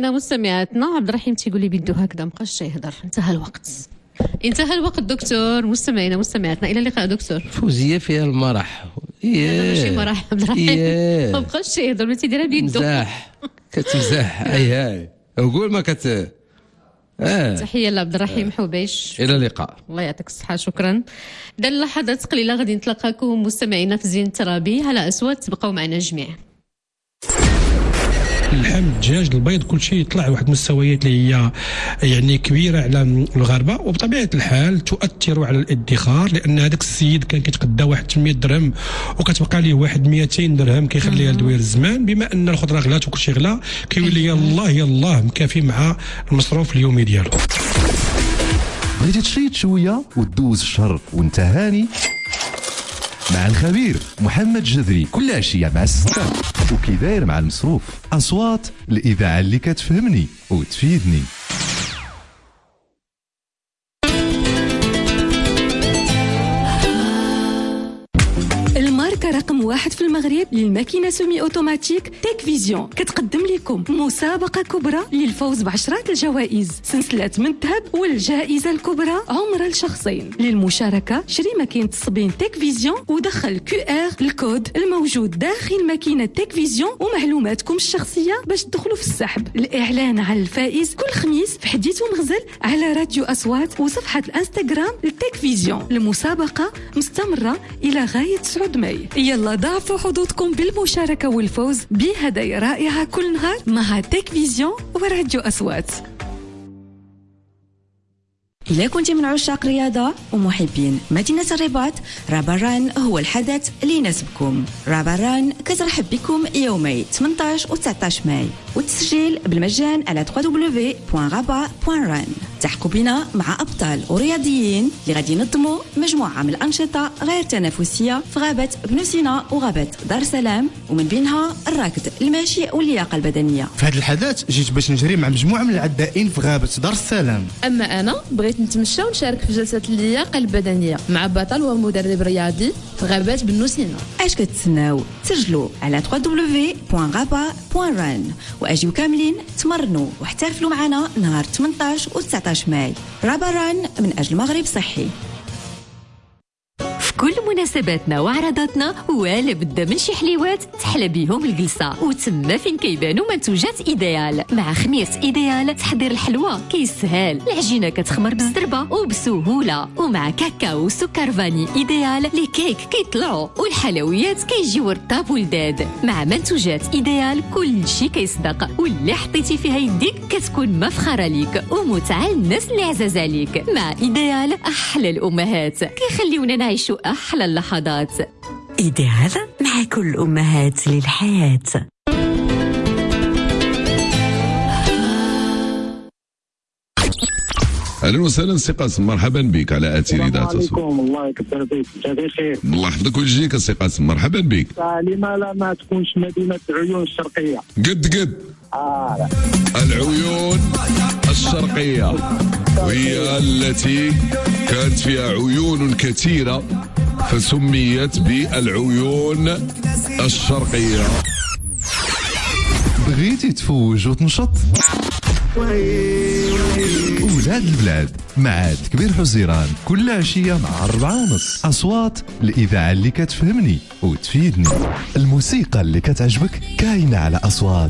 مستمعينا مستمعاتنا. عبد الرحيم تيقول لي بيدو هكذا مابقاش يهضر، انتهى الوقت انتهى الوقت دكتور. مستمعينا مستمعاتنا الى اللقاء دكتور. فوزيه فيها المرح. لا ماشي مرح عبد الرحيم، مابقاش يهضر ما تيديرها بيدو. مزاح كتمزح. اي هاي قول ما كت آه. تحيه لعبد الرحيم حبيش. الى اللقاء. الله يعطيك الصحه شكرا. دار لحظات قليله غادي نتلاقاكم مستمعينا في زين الترابي على اصوات. تبقاو معنا جميع. اللحم الدجاج البيض كل شيء يطلع واحد المستويات اللي هي يعني كبيره على الغربه، وبطبيعه الحال تؤثر على الادخار، لان هذاك السيد كان كيتقدى واحد ثمانمية درهم وكتبقى ليه واحد مئتين درهم كيخليها لدوير الزمان. بما ان الخضره غلات وكل شيء غلا كيولي يلاه يلاه مكافي مع المصروف اليومي ديالو. بغيتي تشيط شويه وتدوز الشر وانت هاني مع الخبير محمد جذري كل عشيه مع الستة، وكي داير مع المصروف. اصوات الاذاعه اللي كتفهمني وتفيدني. الماركة رقم واحد في المغرب للماكينة سومي اوتوماتيك تيك فيزيون كتقدم لكم مسابقة كبرى للفوز بعشرات الجوائز، سلسلة من الذهب والجائزة الكبرى عمر لشخصين. للمشاركة شري ماكينة الصبين تيك فيزيون ودخل كيو ار الكود الموجود داخل ماكينة تيك فيزيون ومعلوماتكم الشخصية باش تدخلوا في السحب. الإعلان على الفائز كل خميس في حديث ومغزل على راديو أصوات وصفحة الانستغرام لتيك فيزيون. المسابقة مستمرة إلى غاية تسعة ماي. يلا ضاعفوا حظوظكم بالمشاركة والفوز بهدايا رائعة كل نهار مع تيك فيزيون وراديو أصوات. إذا كنت من عشاق رياضة ومحبين مدينة الرباط، رابران هو الحدث اللي يناسبكم. رابران كترحب بكم يومي ثمانية عشر و تسعة عشر ماي، والتسجيل بالمجان على دبليو دبليو دبليو دوت رابا دوت ران. تحكوا بنا مع أبطال ورياضيين اللي غادي ينظموا مجموعة من الأنشطة غير تنافسية في غابة بنو سينا وغابة دار السلام، ومن بينها الركض المشي واللياقة البدنية. في هذا الحدث جيت باش نجري مع مجموعة من العدائين في غابة دار السلام. أما أنا بغيت نتمشى ونشارك في جلسة اللياقة البدنية مع بطل ومدرب رياضي في غابات بنو سينا. اش كتسناو؟ سجلوا على دبليو دبليو دبليو دوت رابا دوت ران واجيو كاملين تمرنوا واحترفلوا معنا نهار ثمانية عشر و تسعة عشر ماي. رابا ران من اجل مغرب صحي. كل مناسباتنا وعرضاتنا ولا بد من شي حليوات تحلى بيهم الجلسه، وتما فين كيبانوا منتوجات ايديال. مع خميره ايديال تحضير الحلوى كيسهل، العجينه كتخمر بالزربه وبسهوله، ومع كاكاو وسكر فاني ايديال لي كيك كيطلعوا والحلويات كيجيو رطاب ولداد. مع منتوجات ايديال كل شي كيصدق، واللي حطيتي فيها يديك كتكون مفخره ليك ومتعه للناس اللي عزاز عليك. مع ايديال احلى الامهات كيخليونا نعيشوا أحلى اللحظات. إيديال مع كل أمهات للحياة. اهلا وسهلا سي قاسم، مرحبا بك على اثير اذاعه السلام. الله يكثر فيك، انت بخير. الله يحفظك ويجزيك سي قاسم، مرحبا بك. لما لا ما تكونش مدينه عيون الشرقيه؟ قد قد آه العيون الشرقيه وهي التي كانت فيها عيون كثيره فسميت بالعيون الشرقيه. بغيتي تفوج وتنشط؟ ولاد البلاد مع كبير حزيران كل عشية مع أربعة ونص. أصوات الإذاعة اللي كتفهمني وتفيدني. الموسيقى اللي كتعجبك كاينة على أصوات.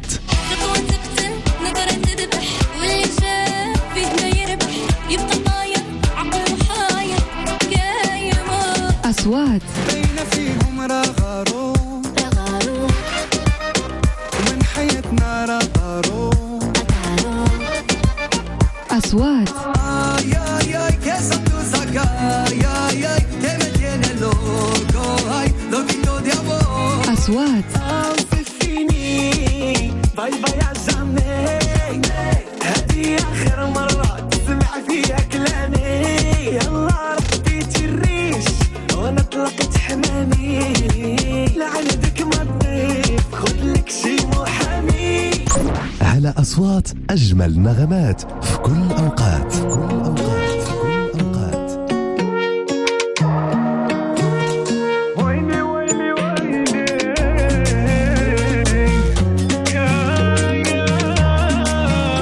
أصوات فيهم رغارو رغارو ومن حياتنا رغارو أصوات يا يا كسبتو زكا يا يا تمدينا لوكو هاي لوكيتو ديابو. أصوات فيني باي باي عزامي هذه آخر مرة تسمع فيها كلامي. يلا ربيتي الريش وانا طلقت حمامي لعندك ما تضيف خذلك شي محامي. على أصوات أجمل نغمات في كل أوقات في كل أوقات في كل أوقات. ويلي ويلي ويلي يا يا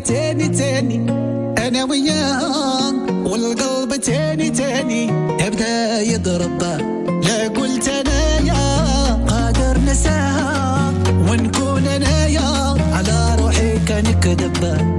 تاني تاني انا وياه والقلب تاني تاني ابدا يضرب. لا قلت انا يا قادر نساها ونكون انا يا على روحي كان كذب.